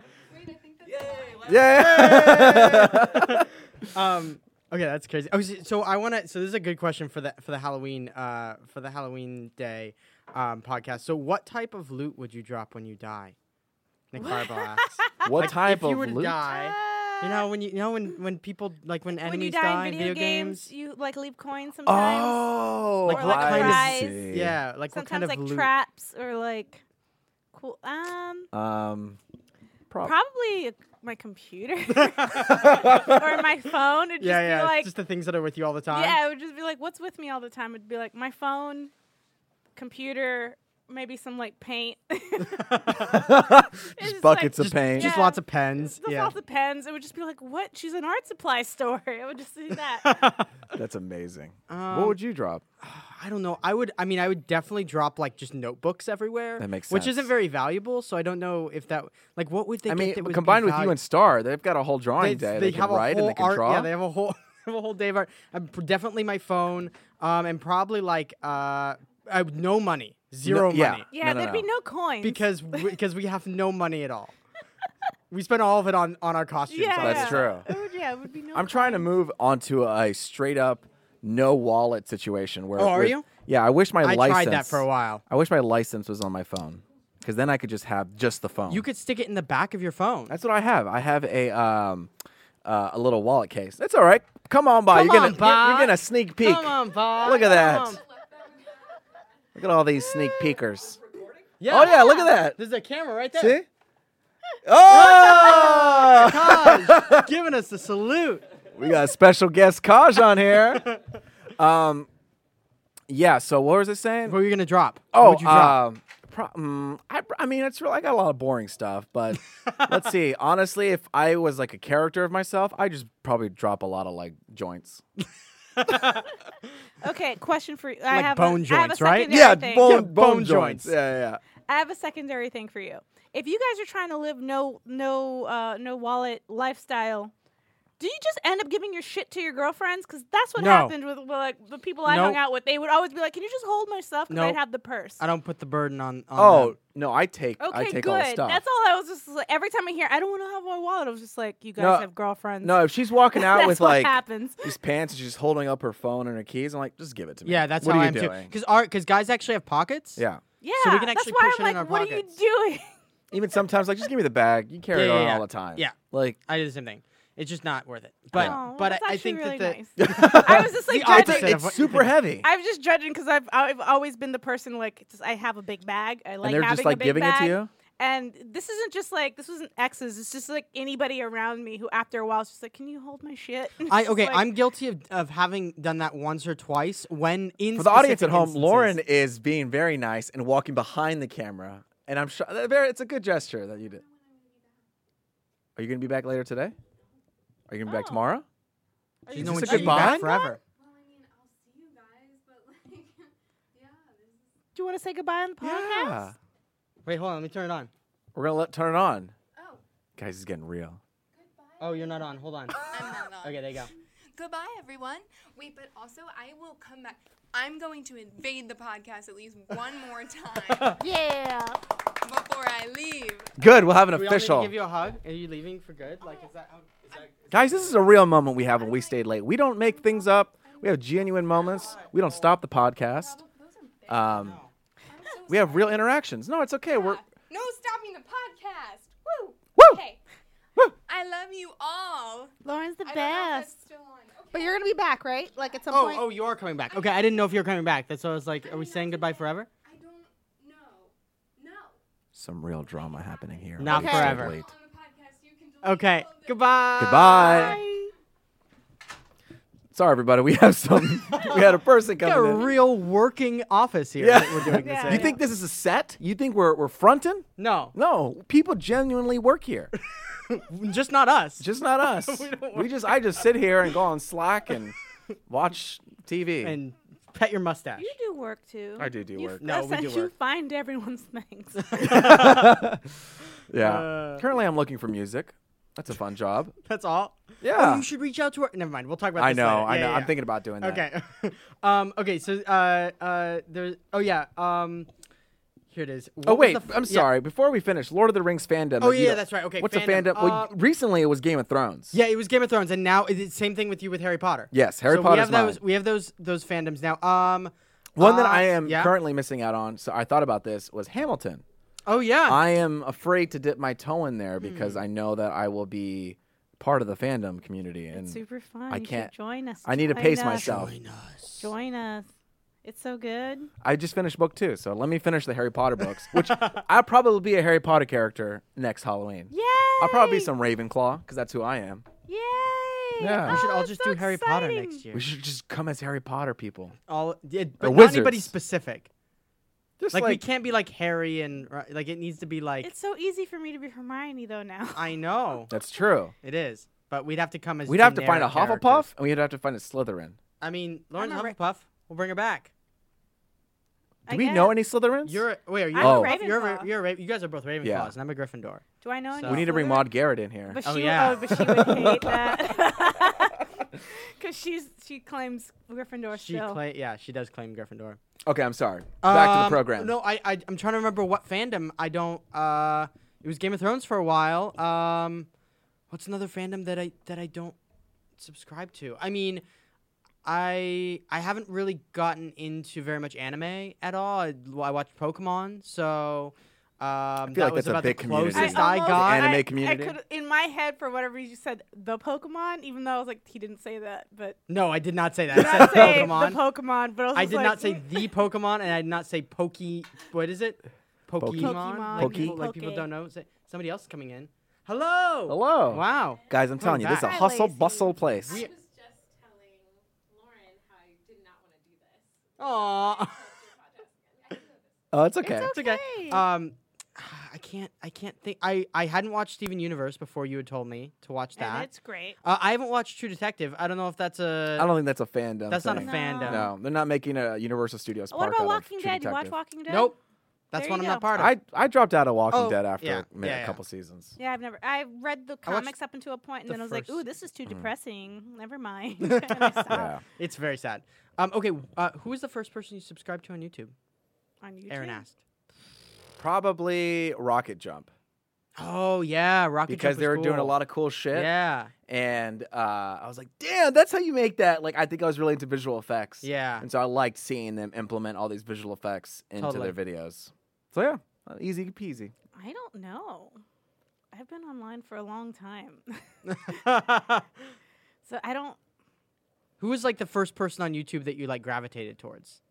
Speaker 1: Yeah.
Speaker 3: Um. Okay, that's crazy. Oh, so, so I want to. So this is a good question for the for the Halloween uh for the Halloween Day um podcast. So what type of loot would you drop when you die? Nick Barbell asks.
Speaker 1: What
Speaker 3: Like,
Speaker 1: type
Speaker 3: if you
Speaker 1: of
Speaker 3: were to
Speaker 1: loot?
Speaker 3: die? You know when you, you know when when people like when
Speaker 2: when
Speaker 3: enemies
Speaker 2: you die,
Speaker 3: die
Speaker 2: in video, games, you like leave coins sometimes.
Speaker 1: Oh,
Speaker 3: Like, what
Speaker 1: I
Speaker 3: kind of-
Speaker 1: see.
Speaker 3: Yeah, like what
Speaker 2: sometimes
Speaker 3: kind of
Speaker 2: like
Speaker 3: loot?
Speaker 2: traps or like cool. Um,
Speaker 1: Um, prob-
Speaker 2: probably my computer or my phone. It'd just
Speaker 3: yeah, yeah.
Speaker 2: be like,
Speaker 3: just the things that are with you all the time.
Speaker 2: yeah, it would just be like, what's with me all the time? It'd be like my phone, computer, maybe some like paint.
Speaker 1: just
Speaker 2: It's
Speaker 1: buckets
Speaker 2: like-
Speaker 1: of paint.
Speaker 3: Just
Speaker 2: Yeah.
Speaker 3: lots of pens.
Speaker 2: Just
Speaker 3: yeah.
Speaker 2: lots of pens. It would just be like, what? She's an art supply store. I would just see that.
Speaker 1: That's amazing.
Speaker 3: Um,
Speaker 1: what would you drop?
Speaker 3: I don't know. I would. I mean, I would definitely drop like just notebooks everywhere.
Speaker 1: That makes
Speaker 3: Which
Speaker 1: sense.
Speaker 3: isn't very valuable. So I don't know if that. Like, what would they?
Speaker 1: I
Speaker 3: get
Speaker 1: mean,
Speaker 3: that would be
Speaker 1: combined with you
Speaker 3: valu-
Speaker 1: and Star, they've got a whole drawing
Speaker 3: they,
Speaker 1: day.
Speaker 3: they
Speaker 1: They, can
Speaker 3: have a
Speaker 1: write
Speaker 3: whole
Speaker 1: and they can
Speaker 3: art.
Speaker 1: draw.
Speaker 3: Yeah, they have a whole have a whole day of art. Um, p- definitely my phone. Um, and probably like uh, I, would- no money, zero
Speaker 1: No- yeah.
Speaker 3: money,
Speaker 2: Yeah,
Speaker 1: No, no,
Speaker 2: there'd be
Speaker 1: no.
Speaker 2: no coins.
Speaker 3: because we, because we have no money at all. We spend all of it on on our costumes.
Speaker 2: yeah,
Speaker 1: That's
Speaker 2: yeah.
Speaker 1: true.
Speaker 2: It would, yeah, it would be no.
Speaker 1: I'm trying to
Speaker 2: coins.
Speaker 1: move onto a straight up no wallet situation where.
Speaker 3: Oh, are
Speaker 1: with-
Speaker 3: you?
Speaker 1: Yeah, I wish my
Speaker 3: I
Speaker 1: license.
Speaker 3: tried that for a while.
Speaker 1: I wish my license was on my phone. because then I could just have just the phone.
Speaker 3: You could stick it in the back of your phone.
Speaker 1: That's what I have. I have a um, uh, a little wallet case. That's all right. Come on, Bob.
Speaker 3: Come
Speaker 1: You're gonna
Speaker 3: on, Bob.
Speaker 1: You're, you're gonna sneak peek.
Speaker 3: Come on, Bob.
Speaker 1: Look at that.
Speaker 3: Come on.
Speaker 1: Look at all these sneak peekers.
Speaker 3: Yeah.
Speaker 1: Oh yeah, look at that.
Speaker 3: There's a camera right there.
Speaker 1: See? Oh!
Speaker 3: Kaj, giving us the salute.
Speaker 1: We got a special guest Kaj on here. Um, yeah. So what was it saying?
Speaker 3: What were you gonna drop?
Speaker 1: Oh,
Speaker 3: what would you drop?
Speaker 1: um, pro- mm, I, I mean, it's real. I got a lot of boring stuff, but let's see. Honestly, if I was like a character of myself, I just probably drop a lot of like joints.
Speaker 2: Okay, question for you. I
Speaker 3: Like
Speaker 2: have
Speaker 3: bone
Speaker 2: a, I have a
Speaker 3: joints, right?
Speaker 2: secondary
Speaker 1: Yeah,
Speaker 2: thing.
Speaker 1: bone,
Speaker 3: Yeah,
Speaker 1: bone,
Speaker 3: bone
Speaker 1: joints.
Speaker 3: joints.
Speaker 1: Yeah, yeah.
Speaker 2: I have a secondary thing for you. If you guys are trying to live no no uh, no wallet lifestyle, do you just end up giving your shit to your girlfriends? Because that's what
Speaker 3: No.
Speaker 2: happened with, with like the people I hung
Speaker 3: Nope.
Speaker 2: out with. They would always be like, "Can you just hold my stuff?" Because
Speaker 3: Nope.
Speaker 2: I'd have the purse.
Speaker 3: I don't put the burden on. on
Speaker 1: Oh
Speaker 3: them.
Speaker 1: no, I take
Speaker 2: Okay,
Speaker 1: I take
Speaker 2: good.
Speaker 1: all the stuff.
Speaker 2: That's all I was just like. Every time I hear, I don't want to have my wallet. I was just like, you guys
Speaker 1: No,
Speaker 2: have girlfriends.
Speaker 1: No, if she's walking out
Speaker 2: that's
Speaker 1: with
Speaker 2: what
Speaker 1: like
Speaker 2: happens.
Speaker 1: these pants and she's holding up her phone and her keys, I'm like, just give it to me.
Speaker 3: Yeah, that's
Speaker 1: what
Speaker 3: how
Speaker 1: are
Speaker 3: I
Speaker 1: you
Speaker 3: am too.
Speaker 1: doing?
Speaker 3: Because our because guys actually have pockets.
Speaker 1: Yeah.
Speaker 2: Yeah,
Speaker 3: So we can
Speaker 2: that's
Speaker 3: actually
Speaker 2: why
Speaker 3: push
Speaker 2: I'm
Speaker 3: it in
Speaker 2: like,
Speaker 3: our
Speaker 2: what
Speaker 3: pockets.
Speaker 2: are you doing?
Speaker 1: Even sometimes, like, just give me the bag. You carry
Speaker 3: Yeah,
Speaker 1: it
Speaker 3: yeah,
Speaker 1: on
Speaker 3: yeah.
Speaker 1: all the time.
Speaker 3: Yeah.
Speaker 1: Like,
Speaker 3: I do the same thing. It's just not worth it. But
Speaker 2: Oh,
Speaker 3: but
Speaker 2: that's
Speaker 3: I, I
Speaker 2: actually
Speaker 3: think
Speaker 2: really
Speaker 3: that
Speaker 2: nice.
Speaker 3: the
Speaker 2: I was just like
Speaker 3: The
Speaker 2: judging.
Speaker 3: opposite
Speaker 1: it's
Speaker 3: of what you
Speaker 1: super
Speaker 3: think.
Speaker 1: heavy.
Speaker 2: I was just judging because I've I've always been the person like just, I have a big bag. I like
Speaker 1: and they're
Speaker 2: having
Speaker 1: just
Speaker 2: a
Speaker 1: like
Speaker 2: big
Speaker 1: giving
Speaker 2: bag.
Speaker 1: it to you.
Speaker 2: And this isn't just like this wasn't exes. It's just like anybody around me who after a while is just like, can you hold my shit? It's
Speaker 3: I
Speaker 2: just
Speaker 3: okay.
Speaker 2: like-
Speaker 3: I'm guilty of, of having done that once or twice when in
Speaker 1: For the audience at
Speaker 3: specific
Speaker 1: home,
Speaker 3: instances.
Speaker 1: Lauren is being very nice and walking behind the camera, and I'm sure very. It's a good gesture that you did. Are you going to be back later today? Are you going to be back
Speaker 2: Oh.
Speaker 1: tomorrow?
Speaker 2: Are
Speaker 3: She's
Speaker 2: you
Speaker 1: Is
Speaker 3: no
Speaker 1: this
Speaker 3: one
Speaker 1: a
Speaker 3: she'll be back
Speaker 1: goodbye?
Speaker 3: forever.
Speaker 4: Well, I mean, I'll see you guys, but like, yeah, this is.
Speaker 2: Do you want to say goodbye on the podcast?
Speaker 1: Yeah.
Speaker 3: Wait, hold on. Let me turn it on.
Speaker 1: We're gonna let turn it on.
Speaker 4: Oh,
Speaker 1: Guys, it's getting real.
Speaker 4: goodbye.
Speaker 3: Oh, you're not on. Hold on.
Speaker 4: I'm not on.
Speaker 3: Okay, there you go.
Speaker 4: Goodbye, everyone. Wait, but also, I will come back. I'm going to invade the podcast at least one more time
Speaker 2: Yeah.
Speaker 4: before I leave.
Speaker 1: Good. We'll have an
Speaker 3: Do we all need to
Speaker 1: official.
Speaker 3: give you a hug? Are you leaving for good? Like, is that how? Is that, is
Speaker 1: Guys, this is a real moment we have when we stayed late. We don't make things up. We have genuine moments. We don't stop the podcast.
Speaker 4: Those are big.
Speaker 1: Um,
Speaker 4: I'm so
Speaker 1: we have
Speaker 4: sorry.
Speaker 1: real interactions. No, it's okay. We're
Speaker 4: No stopping the podcast. Woo.
Speaker 1: Woo!
Speaker 4: Okay.
Speaker 1: Woo!
Speaker 4: I love you all.
Speaker 2: Lauren's the
Speaker 4: I don't know if that's
Speaker 2: best.
Speaker 4: still on. Okay.
Speaker 2: But you're gonna be back, right? Like at some
Speaker 3: oh,
Speaker 2: point.
Speaker 3: oh, you are coming back. Okay, I didn't know if you were coming back. That's why I was like, are we saying goodbye forever?
Speaker 4: I don't know. No.
Speaker 1: some real drama happening here.
Speaker 3: Not
Speaker 1: We stayed
Speaker 3: forever.
Speaker 1: late.
Speaker 4: On the podcast, you can delete
Speaker 3: Okay,
Speaker 4: all of the-
Speaker 3: goodbye.
Speaker 1: Goodbye. Sorry, everybody. We have some. We had a person
Speaker 3: We got a
Speaker 1: coming in.
Speaker 3: real working office here
Speaker 1: Yeah.
Speaker 3: that we're doing this
Speaker 2: Yeah.
Speaker 3: in.
Speaker 1: You think this is a set? You think we're we're fronting?
Speaker 3: No,
Speaker 1: No, people genuinely work here.
Speaker 3: just not us.
Speaker 1: Just not us.
Speaker 3: We don't
Speaker 1: we just I just sit here and go on Slack and watch T V.
Speaker 3: And pet your mustache.
Speaker 2: You do work too.
Speaker 1: I do do
Speaker 2: You-
Speaker 1: work.
Speaker 3: No, we
Speaker 2: since
Speaker 3: do
Speaker 2: you
Speaker 3: work.
Speaker 2: find everyone's things.
Speaker 1: Yeah.
Speaker 3: Uh,
Speaker 1: Currently, I'm looking for music. That's a fun job.
Speaker 3: That's all.
Speaker 1: Yeah.
Speaker 3: Oh, you should reach out to her. Never mind. We'll talk about
Speaker 1: I
Speaker 3: this
Speaker 1: know.
Speaker 3: later.
Speaker 1: I
Speaker 3: Yeah,
Speaker 1: know.
Speaker 3: yeah,
Speaker 1: I'm
Speaker 3: yeah.
Speaker 1: thinking about doing that.
Speaker 3: Okay. um. Okay. So. Uh. Uh. There's. Oh yeah. Um. Here it is.
Speaker 1: Oh
Speaker 3: What was
Speaker 1: wait,
Speaker 3: the f-
Speaker 1: I'm
Speaker 3: yeah.
Speaker 1: sorry. Before we finish, Lord of the Rings fandom.
Speaker 3: Oh
Speaker 1: that you
Speaker 3: yeah,
Speaker 1: don't-
Speaker 3: that's right. Okay.
Speaker 1: What's a
Speaker 3: fandom.
Speaker 1: fandom? Well,
Speaker 3: Uh,
Speaker 1: recently, it was Game of Thrones.
Speaker 3: yeah, it was Game of Thrones, and now it's the same thing with you with Harry Potter.
Speaker 1: Yes, Harry
Speaker 3: so
Speaker 1: Potter's
Speaker 3: we have
Speaker 1: mine.
Speaker 3: those. We have those those fandoms now. Um.
Speaker 1: One that
Speaker 3: uh,
Speaker 1: I am
Speaker 3: yeah?
Speaker 1: currently missing out on. So I thought about this was Hamilton.
Speaker 3: Oh yeah.
Speaker 1: I am afraid to dip my toe in there
Speaker 3: Hmm.
Speaker 1: because I know that I will be part of the fandom community, and
Speaker 2: It's super fun.
Speaker 1: I
Speaker 2: You should
Speaker 1: can't-
Speaker 2: join us.
Speaker 1: I need to
Speaker 2: Join
Speaker 1: pace
Speaker 2: us.
Speaker 1: myself.
Speaker 3: Join us.
Speaker 2: Join us. It's so good.
Speaker 1: I just finished book two. So let me finish the Harry Potter books, which I'll probably be a Harry Potter character next Halloween.
Speaker 2: Yay!
Speaker 1: I'll probably be some Ravenclaw because that's who I am.
Speaker 2: Yay!
Speaker 1: Yeah.
Speaker 3: We should
Speaker 2: Oh,
Speaker 3: all
Speaker 2: it's
Speaker 3: just
Speaker 2: so
Speaker 3: do Harry Potter
Speaker 2: exciting.
Speaker 3: next year.
Speaker 1: We should just come as Harry Potter people.
Speaker 3: all, yeah, but
Speaker 1: Or
Speaker 3: not anybody
Speaker 1: wizards.
Speaker 3: specific.
Speaker 1: Just
Speaker 3: Like,
Speaker 1: like,
Speaker 3: we can't be like Harry and Ro- like it needs to be like.
Speaker 2: It's so easy for me to be Hermione though now.
Speaker 3: I know
Speaker 1: that's true.
Speaker 3: it is, but we'd have to come as.
Speaker 1: We'd have to find a
Speaker 3: generic
Speaker 1: Hufflepuff,
Speaker 3: characters.
Speaker 1: and we'd have to find a Slytherin.
Speaker 3: I mean, Lauren's
Speaker 2: I'm a Ra-
Speaker 3: Hufflepuff. We'll bring her back.
Speaker 2: I
Speaker 1: Do we
Speaker 2: guess.
Speaker 1: know any Slytherins?
Speaker 3: You're a- wait, are you?
Speaker 2: I'm
Speaker 1: a
Speaker 3: a Hufflepuff? You're a, Ra-
Speaker 2: Ravenclaw.
Speaker 3: you're a Ra- you guys are both Ravenclaws,
Speaker 1: Yeah.
Speaker 3: and I'm a Gryffindor.
Speaker 2: Do I know any?
Speaker 3: So-
Speaker 1: we need to bring
Speaker 2: Slytherin?
Speaker 1: Maud Garrett in here.
Speaker 2: But
Speaker 3: Oh,
Speaker 2: she,
Speaker 3: yeah.
Speaker 2: oh, but she would hate that. Because she's she claims Gryffindor
Speaker 3: She
Speaker 2: still.
Speaker 3: claim, yeah, she does claim Gryffindor.
Speaker 1: Okay, I'm sorry. Back to the
Speaker 3: Um,
Speaker 1: program.
Speaker 3: No, I, I I'm trying to remember what fandom. I don't. Uh, it was Game of Thrones for a while. Um, what's another fandom that I that I don't subscribe to? I mean, I I haven't really gotten into very much anime at all. I, I watch Pokemon, so Um,
Speaker 1: feel
Speaker 3: that
Speaker 1: like
Speaker 3: was
Speaker 1: that's a
Speaker 3: about
Speaker 1: big
Speaker 3: the
Speaker 1: community.
Speaker 3: closest
Speaker 1: I
Speaker 3: I,
Speaker 2: almost-
Speaker 3: got.
Speaker 1: Anime
Speaker 2: I,
Speaker 1: community?
Speaker 2: I could, in my head, for whatever reason, you said the Pokemon, even though I was like, he didn't say that, but
Speaker 3: No, I did not say that.
Speaker 2: did
Speaker 3: I
Speaker 2: not
Speaker 3: said
Speaker 2: say
Speaker 3: Pokemon.
Speaker 2: the Pokemon. But I, was
Speaker 3: I
Speaker 2: just
Speaker 3: did
Speaker 2: like,
Speaker 3: not say
Speaker 2: mm.
Speaker 3: the Pokemon, and I did not say Poke. What is it? Pokemon.
Speaker 2: Pokemon.
Speaker 3: Like, people,
Speaker 1: Poke.
Speaker 3: like people
Speaker 2: Poke.
Speaker 3: don't know. Say, somebody else is coming in. Hello.
Speaker 1: Hello.
Speaker 3: Wow.
Speaker 1: Guys, I'm telling you, this is a
Speaker 3: back.
Speaker 2: Hi,
Speaker 1: hustle
Speaker 2: Lacey.
Speaker 1: bustle place.
Speaker 3: We-
Speaker 5: I was just telling Lauren how I did not want to do this.
Speaker 3: Aw.
Speaker 1: Oh, it's okay.
Speaker 3: It's okay.
Speaker 2: Okay.
Speaker 3: Um, I can't. I can't think. I I hadn't watched Steven Universe before you had told me to watch
Speaker 2: And
Speaker 3: that.
Speaker 2: it's great.
Speaker 3: Uh, I haven't watched True Detective. I don't know if that's a.
Speaker 1: I don't think that's a fandom.
Speaker 3: That's not a
Speaker 1: thing.
Speaker 3: fandom.
Speaker 1: No, they're not making a Universal Studios
Speaker 2: What
Speaker 1: park
Speaker 2: about
Speaker 1: out of
Speaker 2: Walking
Speaker 1: True
Speaker 2: Dead? You watch
Speaker 1: Detective.
Speaker 2: Walking Dead?
Speaker 3: Nope. That's
Speaker 2: There
Speaker 3: one
Speaker 2: you
Speaker 3: I'm not
Speaker 2: go.
Speaker 3: part of.
Speaker 1: I I dropped out of Walking
Speaker 3: Oh,
Speaker 1: Dead after
Speaker 3: yeah,
Speaker 1: a,
Speaker 3: yeah, yeah.
Speaker 1: couple seasons.
Speaker 2: Yeah, I've never. I read the
Speaker 3: I watched
Speaker 2: comics up until a point, and
Speaker 3: the
Speaker 2: then I was like,
Speaker 3: first-
Speaker 2: "Ooh, this is too
Speaker 1: Mhm.
Speaker 2: depressing. Never mind." and I stopped
Speaker 1: Yeah.
Speaker 3: It's very sad. Um. Okay. Uh, who is the first person you subscribed to on YouTube?
Speaker 2: on YouTube.
Speaker 3: Aaron asked.
Speaker 1: Probably Rocket Jump
Speaker 3: Oh yeah, Rocket
Speaker 1: because
Speaker 3: Jump
Speaker 1: they
Speaker 3: was
Speaker 1: were doing a
Speaker 3: cool.
Speaker 1: lot of cool shit.
Speaker 3: Yeah.
Speaker 1: And uh, I was like, damn, that's how you make that. Like, I think I was really into visual effects.
Speaker 3: Yeah.
Speaker 1: And so I liked seeing them implement all these visual effects into
Speaker 3: Totally.
Speaker 1: their videos. So yeah, uh, easy peasy.
Speaker 2: I don't know. I've been online for a long time, so I don't.
Speaker 3: Who was like the first person on YouTube that you like gravitated towards?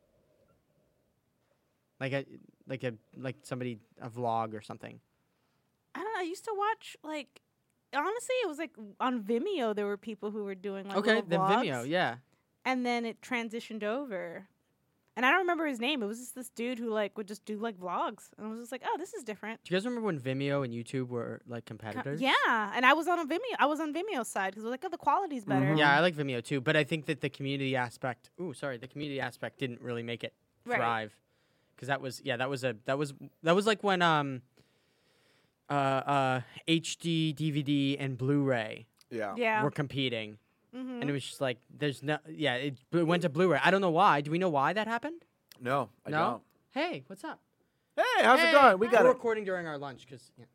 Speaker 3: Like a like a like somebody a vlog or something.
Speaker 2: I don't know. I used to watch like. Honestly, it was like on Vimeo. There were people who were doing like
Speaker 3: Okay,
Speaker 2: little
Speaker 3: the
Speaker 2: vlogs,
Speaker 3: Vimeo, yeah.
Speaker 2: and then it transitioned over. And I don't remember his name. It was just this dude who like would just do like vlogs, and I was just like, "Oh, this is different."
Speaker 3: Do you guys remember when Vimeo and YouTube were like
Speaker 2: Co-
Speaker 3: competitors?
Speaker 2: Yeah, and I was on a Vimeo. I was on Vimeo side because I was like, "Oh, the quality's better."
Speaker 1: Mhm.
Speaker 3: Yeah, I like Vimeo too, but I think that the community aspect. Ooh, sorry, the community aspect didn't really make it
Speaker 2: Right.
Speaker 3: thrive, because that was yeah, that was a that was that was like when um, uh, uh, H D, D V D, and Blu-ray
Speaker 1: Yeah.
Speaker 2: Yeah.
Speaker 3: were competing,
Speaker 2: hmm
Speaker 3: and it was just like there's no yeah, it, b- went to Blu-ray. I don't know why. Do we know why that happened?
Speaker 1: No, I
Speaker 3: No?
Speaker 1: don't.
Speaker 3: Hey, what's up?
Speaker 1: Hey, how's
Speaker 3: Hey,
Speaker 1: it going? We got
Speaker 3: We're
Speaker 1: it.
Speaker 3: recording during our lunch because yeah.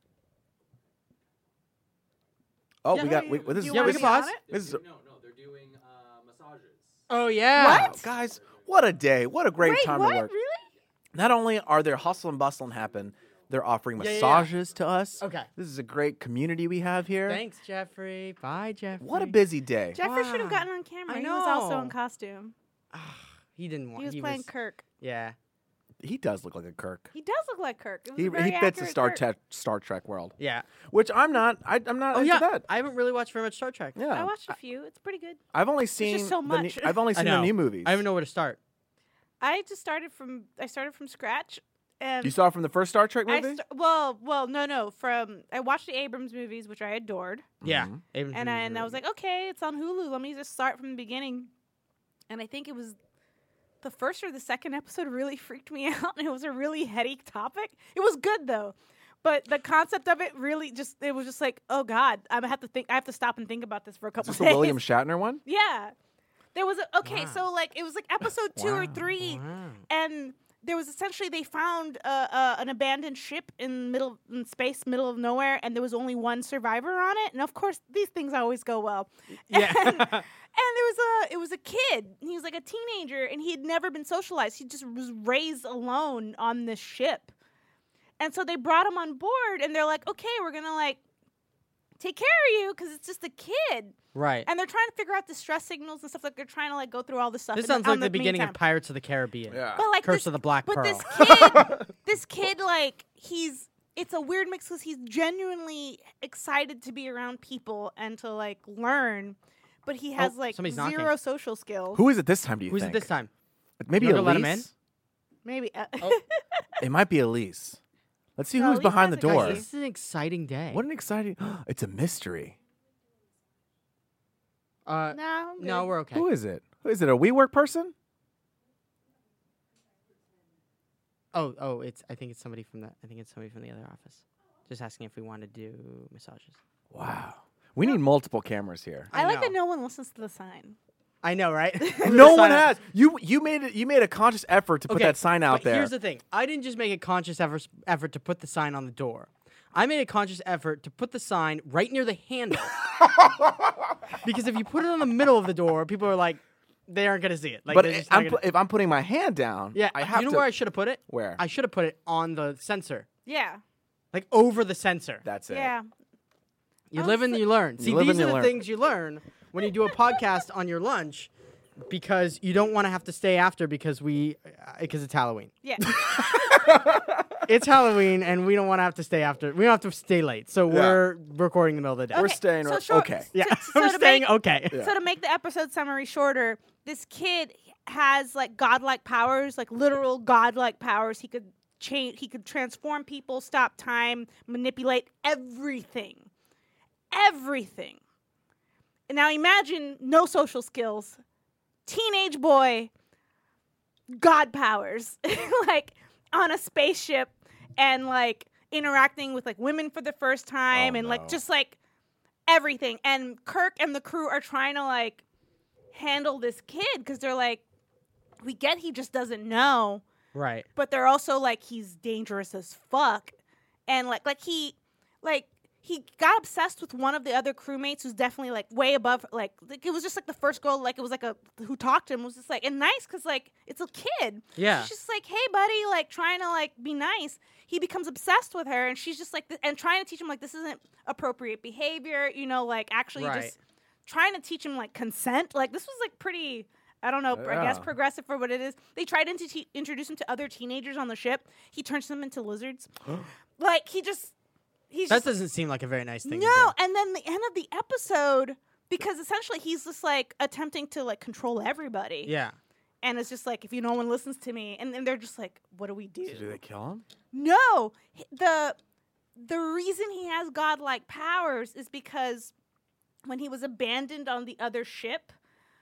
Speaker 1: Oh,
Speaker 3: Yeah,
Speaker 1: we
Speaker 3: no,
Speaker 1: got.
Speaker 2: you-
Speaker 1: We, well, this
Speaker 2: you
Speaker 1: is
Speaker 3: Yeah, we
Speaker 2: wanna
Speaker 1: this
Speaker 3: can
Speaker 2: be
Speaker 1: is-
Speaker 2: on
Speaker 3: pause.
Speaker 2: it?
Speaker 1: This is
Speaker 6: no, no, they're doing uh, massages.
Speaker 3: Oh yeah.
Speaker 2: What?
Speaker 1: guys. What a day! What a great
Speaker 2: Wait,
Speaker 1: time
Speaker 2: what?
Speaker 1: to work.
Speaker 2: Really?
Speaker 1: Not only are there hustle and bustle and happen, they're offering
Speaker 3: Yeah, yeah, yeah.
Speaker 1: massages to us.
Speaker 3: Okay.
Speaker 1: This is a great community we have here.
Speaker 3: Thanks, Jeffrey. Bye, Jeffrey.
Speaker 1: What a busy day.
Speaker 2: Jeffrey should
Speaker 3: Wow.
Speaker 2: have gotten on camera.
Speaker 3: I
Speaker 2: He was also
Speaker 3: know.
Speaker 2: in costume.
Speaker 3: He didn't want.
Speaker 2: He was playing Kirk.
Speaker 3: Yeah.
Speaker 1: He does look like a Kirk.
Speaker 2: He does look like Kirk. It was
Speaker 1: He,
Speaker 2: a very
Speaker 1: he fits the
Speaker 2: accurate
Speaker 1: Star
Speaker 2: Kirk.
Speaker 1: Trek Star Trek world,
Speaker 3: Yeah.
Speaker 1: which I'm not. I, I'm not
Speaker 3: Oh
Speaker 1: into
Speaker 3: yeah.
Speaker 1: that.
Speaker 3: I haven't really watched very much Star Trek.
Speaker 1: Yeah,
Speaker 2: I watched a few. It's pretty good.
Speaker 1: I've only seen
Speaker 2: just so
Speaker 1: the new-
Speaker 2: much.
Speaker 1: I've only
Speaker 3: I
Speaker 1: seen the
Speaker 3: know.
Speaker 1: new movies.
Speaker 3: I don't know where to start.
Speaker 2: I just started from. I started from scratch. And
Speaker 1: You saw it from the first Star Trek
Speaker 2: I
Speaker 1: movie?
Speaker 2: st- well, well, no, no. From I watched the Abrams movies, which I adored,
Speaker 3: Yeah.
Speaker 1: Mhm.
Speaker 3: Abrams
Speaker 2: and I
Speaker 3: movies
Speaker 2: and
Speaker 3: are
Speaker 2: I was
Speaker 3: really
Speaker 2: like, okay, it's on Hulu. Let me just start from the beginning. And I think it was the first or the second episode really freaked me out. And it was a really heady topic. It was good though, but the concept of it really just it was just like, oh God, I have to think. I have to stop and think about this for a
Speaker 1: Is
Speaker 2: couple
Speaker 1: this the
Speaker 2: days.
Speaker 1: William Shatner one?
Speaker 2: Yeah, there was a okay.
Speaker 3: Wow.
Speaker 2: So like it was like episode two or
Speaker 1: Wow.
Speaker 2: three.
Speaker 3: Wow.
Speaker 2: And there was essentially they found uh, uh, an abandoned ship in middle in space, middle of nowhere, and there was only one survivor on it. And of course, these things always go well.
Speaker 3: Yeah.
Speaker 2: And, and there was a it was a kid. He was like a teenager, and he had never been socialized. He just was raised alone on this ship. And so they brought him on board, and they're like, "Okay, we're gonna like take care of you because it's just a kid."
Speaker 3: Right.
Speaker 2: And they're trying to figure out distress signals and stuff. Like they're trying to like go through all this stuff.
Speaker 3: This
Speaker 2: in the-
Speaker 3: sounds
Speaker 2: on
Speaker 3: like the, beginning
Speaker 2: meantime.
Speaker 3: of Pirates of the Caribbean.
Speaker 1: Yeah.
Speaker 2: But like
Speaker 3: Curse
Speaker 2: this,
Speaker 3: of the Black
Speaker 2: but
Speaker 3: Pearl.
Speaker 2: this kid, this kid, like he's, it's a weird mix because he's genuinely excited to be around people and to like learn, but he has
Speaker 3: Oh,
Speaker 2: like
Speaker 3: somebody's
Speaker 2: zero
Speaker 3: knocking.
Speaker 2: social skills.
Speaker 1: Who is it this time? Do you
Speaker 3: Who's
Speaker 1: think?
Speaker 3: it this time?
Speaker 1: Maybe
Speaker 3: You wanna
Speaker 1: Elise.
Speaker 3: go let him in?
Speaker 2: Maybe. Uh,
Speaker 3: Oh.
Speaker 1: It might be Elise. Let's see
Speaker 2: No,
Speaker 1: who's
Speaker 2: Elise
Speaker 1: behind the
Speaker 2: hasn't
Speaker 1: door.
Speaker 2: got
Speaker 3: This is an exciting day.
Speaker 1: What an exciting! It's a mystery.
Speaker 3: Uh,
Speaker 2: no, I'm
Speaker 3: no,
Speaker 2: good.
Speaker 3: we're okay.
Speaker 1: Who is it? Who is it? A WeWork person?
Speaker 3: Oh, oh, it's. I think it's somebody from the. I think it's somebody from the other office. Just asking if we want to do massages.
Speaker 1: Wow. We need multiple cameras here.
Speaker 2: I,
Speaker 3: I
Speaker 2: like that
Speaker 3: know.
Speaker 2: no one listens to the sign.
Speaker 3: I know, right?
Speaker 1: No
Speaker 3: Sign
Speaker 1: one
Speaker 3: up.
Speaker 1: has. You you made it. You made a conscious effort to put
Speaker 3: Okay,
Speaker 1: that sign out
Speaker 3: but
Speaker 1: there.
Speaker 3: Here's the thing. I didn't just make a conscious effort effort to put the sign on the door. I made a conscious effort to put the sign right near the handle. Because if you put it on the middle of the door, people are like, they aren't gonna see it. Like,
Speaker 1: but
Speaker 3: they're just not
Speaker 1: I'm,
Speaker 3: gonna-
Speaker 1: pu- if I'm putting my hand down,
Speaker 3: yeah,
Speaker 1: I have
Speaker 3: you know
Speaker 1: to.
Speaker 3: where I should have put it?
Speaker 1: Where?
Speaker 3: I should have put it on the sensor.
Speaker 2: Yeah.
Speaker 3: like over the sensor.
Speaker 1: That's it.
Speaker 2: Yeah.
Speaker 3: You
Speaker 2: Oh,
Speaker 3: live and
Speaker 2: so-
Speaker 3: you learn.
Speaker 1: You
Speaker 3: See,
Speaker 1: live
Speaker 3: these
Speaker 1: and
Speaker 3: are
Speaker 1: you
Speaker 3: the
Speaker 1: learn.
Speaker 3: things you learn when you do a podcast on your lunch, because you don't want to have to stay after because we because it's Halloween.
Speaker 2: Yeah.
Speaker 3: It's Halloween, and we don't want to have to stay after. We don't have to stay late, so
Speaker 1: Yeah.
Speaker 3: we're recording in the middle of the day.
Speaker 1: We're
Speaker 2: Okay,
Speaker 1: staying
Speaker 2: so
Speaker 1: right-
Speaker 2: short-
Speaker 1: okay.
Speaker 3: yeah,
Speaker 2: so
Speaker 3: we're
Speaker 2: to
Speaker 3: staying
Speaker 2: make-
Speaker 3: okay.
Speaker 1: Yeah.
Speaker 2: So to make the episode summary shorter, this kid has like godlike powers, like literal godlike powers. He could change, he could transform people, stop time, manipulate everything. Everything. And now imagine no social skills. Teenage boy, god powers. Like on a spaceship and like interacting with like women for the first time
Speaker 1: Oh,
Speaker 2: and
Speaker 1: no.
Speaker 2: like just like everything. And Kirk and the crew are trying to like handle this kid because they're like, we get he just doesn't know,
Speaker 3: Right.
Speaker 2: but they're also like he's dangerous as fuck. And like like he like he got obsessed with one of the other crewmates who's definitely like way above like, like it was just like the first girl, like it was like a who talked to him was just like and nice because like it's a kid.
Speaker 3: Yeah.
Speaker 2: She's just like, hey buddy, like trying to like be nice. He becomes obsessed with her and she's just like th- and trying to teach him like this isn't appropriate behavior, you know, like actually
Speaker 3: Right.
Speaker 2: just trying to teach him like consent. Like this was like pretty I don't know, I guess
Speaker 1: Yeah.
Speaker 2: progressive for what it is. They tried to te- introduce him to other teenagers on the ship. He turns them into lizards. Like he just he's
Speaker 3: That
Speaker 2: just
Speaker 3: doesn't seem like a very nice thing.
Speaker 2: no,
Speaker 3: to do.
Speaker 2: and then the end of the episode, because essentially he's just like attempting to like control everybody.
Speaker 3: Yeah.
Speaker 2: And it's just like if you no one listens to me, and then they're just like, what do we do?
Speaker 1: So do they kill him?
Speaker 2: No, H- the the reason he has godlike powers is because when he was abandoned on the other ship,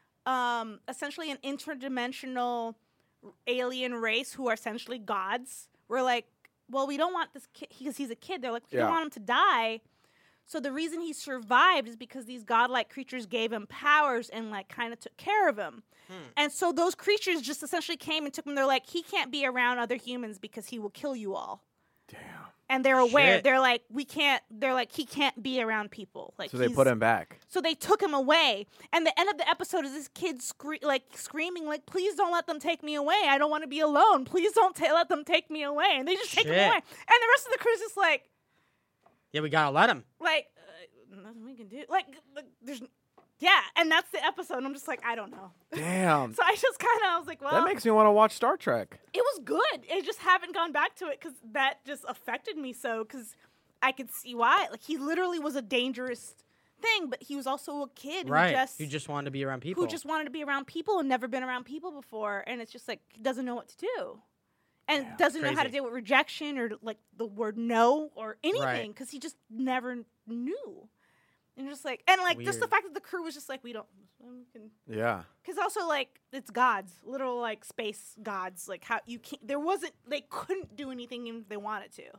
Speaker 2: um, essentially an interdimensional alien race who are essentially gods were like, well, we don't want this kid because he's a kid. They're like, we
Speaker 1: Yeah.
Speaker 2: don't want him to die. So the reason he survived is because these godlike creatures gave him powers and like kind of took care of him. And so those creatures just essentially came and took him. They're like, he can't be around other humans because he will kill you all.
Speaker 1: Damn.
Speaker 2: And they're aware.
Speaker 3: Shit.
Speaker 2: They're like, we can't. They're like, he can't be around people. Like,
Speaker 1: So they
Speaker 2: he's-
Speaker 1: put him back.
Speaker 2: So they took him away. And the end of the episode is this kid scre- like screaming, like, please don't let them take me away. I don't want to be alone. Please don't ta- let them take me away. And they just take him
Speaker 3: Shit.
Speaker 2: away. And the rest of the crew's just like,
Speaker 3: Yeah, we gotta let him.
Speaker 2: like, uh, nothing we can do. Like, like, there's, yeah. And that's the episode. I'm just like, I don't know.
Speaker 1: Damn.
Speaker 2: So I just kind of, I was like, well,
Speaker 1: That makes me want to watch Star Trek.
Speaker 2: it was good. I just haven't gone back to it because that just affected me so. Because I could see why. Like he literally was a dangerous thing, but he was also a kid
Speaker 3: Right.
Speaker 2: who just
Speaker 3: you just wanted to be around people.
Speaker 2: who just wanted to be around people and never been around people before, and it's just like he doesn't know what to do, and
Speaker 1: Yeah,
Speaker 2: doesn't know how to
Speaker 3: crazy.
Speaker 2: deal with rejection or like the word no or anything
Speaker 3: Right.
Speaker 2: because he just never knew. And just like and like just the
Speaker 3: Weird.
Speaker 2: fact that the crew was just like we don't.
Speaker 1: Yeah.
Speaker 2: Because also, like, it's gods, literal, like, space gods. Like, how you can't, there wasn't, they couldn't do anything even if they wanted to.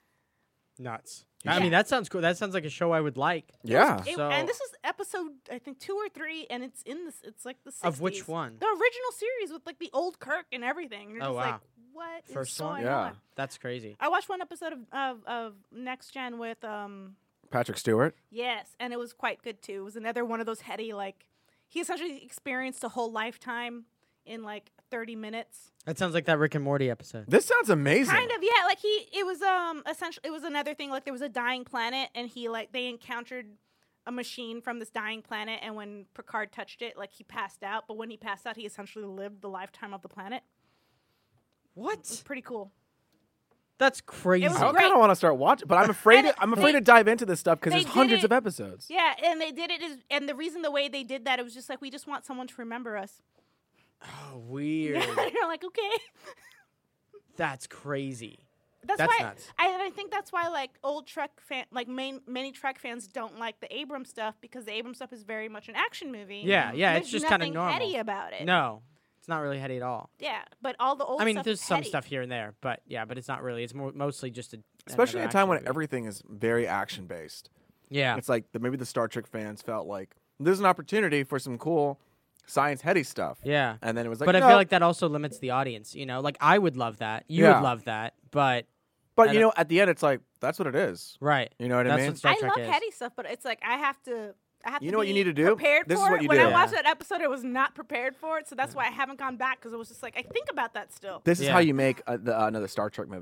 Speaker 3: nuts.
Speaker 1: Yeah.
Speaker 3: I mean, that sounds cool. That sounds like a show I would like.
Speaker 1: Yeah.
Speaker 2: It-
Speaker 3: So-
Speaker 2: and this is episode, I think, two or three, and it's in this, it's like the sixties.
Speaker 3: Of which one?
Speaker 2: The original series with, like, the old Kirk and everything. You're
Speaker 3: Oh,
Speaker 2: just
Speaker 3: wow.
Speaker 2: like, what is
Speaker 3: First
Speaker 2: going
Speaker 3: one?
Speaker 1: Yeah.
Speaker 2: on?
Speaker 3: That's crazy.
Speaker 2: I watched one episode of, of, of Next Gen with, um,
Speaker 1: Patrick Stewart.
Speaker 2: yes, and it was quite good, too. It was another one of those heady, like, he essentially experienced a whole lifetime in, like, thirty minutes.
Speaker 3: That sounds like that Rick and Morty episode.
Speaker 1: This sounds amazing.
Speaker 2: Kind of, yeah. Like he, it was um essentially it was another thing. Like there was a dying planet, and he like they encountered a machine from this dying planet, and when Picard touched it, like he passed out. But when he passed out, he essentially lived the lifetime of the planet. It was
Speaker 3: What?
Speaker 2: pretty cool.
Speaker 3: That's crazy.
Speaker 2: It was
Speaker 1: I
Speaker 2: great.
Speaker 1: kind of want to start watching, but I'm afraid.
Speaker 2: And
Speaker 1: to, I'm afraid
Speaker 2: they-
Speaker 1: to dive into this stuff because
Speaker 2: they
Speaker 1: there's hundreds
Speaker 2: did
Speaker 1: of
Speaker 2: it-
Speaker 1: episodes.
Speaker 2: Yeah, and they did it, is, and the reason the way they did that, it was just like we just want someone to remember us.
Speaker 3: Oh, weird.
Speaker 2: You're like, okay.
Speaker 3: That's crazy.
Speaker 2: That's,
Speaker 3: That's
Speaker 2: why
Speaker 3: nuts.
Speaker 2: I, and I think that's why like old Trek fan, like main, many Trek fans don't like the Abrams stuff because the Abrams stuff is very much an action movie.
Speaker 3: Yeah, yeah,
Speaker 2: There's
Speaker 3: it's just kinda
Speaker 2: nothing
Speaker 3: normal.
Speaker 2: heady about it.
Speaker 3: No, it's not really heady at all.
Speaker 2: Yeah, but all the old
Speaker 3: I mean,
Speaker 2: stuff
Speaker 3: there's
Speaker 2: is
Speaker 3: some
Speaker 2: heady.
Speaker 3: stuff here and there, but yeah, but it's not really. It's more, mostly just a.
Speaker 1: Especially in a
Speaker 3: another
Speaker 1: time
Speaker 3: action
Speaker 1: when
Speaker 3: movie.
Speaker 1: everything is very action based.
Speaker 3: Yeah.
Speaker 1: It's like the, maybe the Star Trek fans felt like there's an opportunity for some cool science heady stuff.
Speaker 3: Yeah.
Speaker 1: And then it was like,
Speaker 3: But I
Speaker 1: no.
Speaker 3: feel like that also limits the audience. You know, like I would love that. You
Speaker 1: Yeah.
Speaker 3: would love that, but
Speaker 1: But
Speaker 3: I
Speaker 1: you
Speaker 3: don't-
Speaker 1: know, at the end, it's like that's what it is.
Speaker 3: right.
Speaker 1: You know what I
Speaker 3: That's
Speaker 1: mean?
Speaker 3: what Star
Speaker 2: I
Speaker 3: Trek
Speaker 2: love
Speaker 3: is.
Speaker 2: heady stuff, but it's like I have to. I have
Speaker 1: You
Speaker 2: to
Speaker 1: know what
Speaker 2: be
Speaker 1: you need to do?
Speaker 2: Prepared
Speaker 1: This
Speaker 2: for
Speaker 1: is what
Speaker 2: it.
Speaker 1: you
Speaker 2: when
Speaker 1: do.
Speaker 2: I watched
Speaker 3: Yeah.
Speaker 2: that episode, I was not prepared for it, so that's why I haven't gone back because it was just like I think about that still.
Speaker 1: This is
Speaker 3: Yeah.
Speaker 1: how you make uh, the, uh, another Star Trek movie.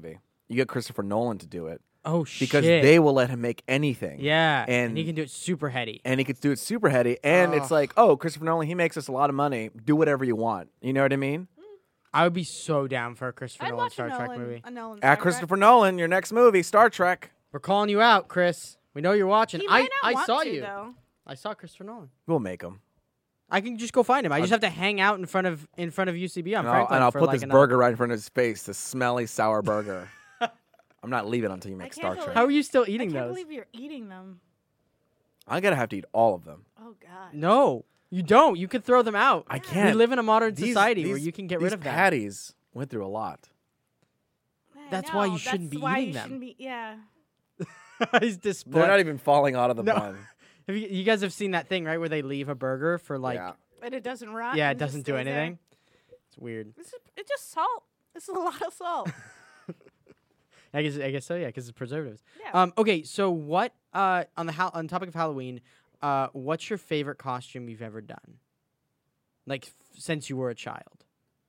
Speaker 1: you get Christopher Nolan to do it
Speaker 3: Oh
Speaker 1: because
Speaker 3: shit!
Speaker 1: they will let him make anything.
Speaker 3: yeah,
Speaker 1: and-
Speaker 3: and he can do it super heady.
Speaker 1: And he could do it super heady. And
Speaker 3: Oh.
Speaker 1: it's like, oh, Christopher Nolan, he makes us a lot of money. Do whatever you want. You know what I mean?
Speaker 3: I would be so down for a Christopher
Speaker 2: I'd
Speaker 3: Nolan
Speaker 2: watch
Speaker 3: Star
Speaker 2: a
Speaker 3: Trek
Speaker 2: Nolan,
Speaker 3: movie.
Speaker 2: a Nolan
Speaker 1: At
Speaker 2: Star Trek.
Speaker 1: Christopher Nolan, your next movie, Star Trek.
Speaker 3: We're calling you out, Chris. We know you're watching.
Speaker 2: He
Speaker 3: I
Speaker 2: might not
Speaker 3: I
Speaker 2: want
Speaker 3: saw
Speaker 2: to,
Speaker 3: you.
Speaker 2: Though.
Speaker 3: I saw Christopher Nolan.
Speaker 1: We'll make him.
Speaker 3: I can just go find him. I just have to hang out in front of in front of U C B on
Speaker 1: And I'll,
Speaker 3: Franklin
Speaker 1: and I'll
Speaker 3: for
Speaker 1: put
Speaker 3: like
Speaker 1: this
Speaker 3: another-
Speaker 1: burger right in front of his face, this smelly, sour burger. I'm not leaving until you
Speaker 2: I
Speaker 1: make
Speaker 2: can't
Speaker 1: Star
Speaker 2: believe-
Speaker 1: Trek.
Speaker 3: How are you still
Speaker 2: I
Speaker 3: eating
Speaker 2: can't
Speaker 3: those?
Speaker 2: believe you're eating them.
Speaker 1: I gotta have to eat all of them.
Speaker 2: Oh God.
Speaker 3: No, you don't. You can throw them out.
Speaker 1: I
Speaker 3: We
Speaker 1: can't.
Speaker 3: live in a modern
Speaker 1: These-
Speaker 3: society where
Speaker 1: these-
Speaker 3: you can get
Speaker 1: these
Speaker 3: rid of them.
Speaker 1: patties went through a lot.
Speaker 2: I
Speaker 3: That's why you
Speaker 2: know,
Speaker 3: shouldn't
Speaker 2: that's
Speaker 3: be
Speaker 2: why
Speaker 3: eating
Speaker 2: you
Speaker 3: them.
Speaker 2: shouldn't be- yeah.
Speaker 3: He's display-
Speaker 1: They're not even falling out of the
Speaker 3: No.
Speaker 1: bun.
Speaker 3: Have you, you guys have seen that thing, right, where they leave a burger for like,
Speaker 1: yeah.
Speaker 2: And it doesn't rot.
Speaker 3: yeah, it
Speaker 2: and just
Speaker 3: doesn't do
Speaker 2: stays there.
Speaker 3: anything. It's weird.
Speaker 2: This is, it's just salt. This is a lot of salt.
Speaker 3: I guess I guess so. Yeah, because it's preservatives.
Speaker 2: Yeah.
Speaker 3: Um. Okay. So what? Uh. On the ha- on topic of Halloween. Uh. What's your favorite costume you've ever done? Like f- since you were a child.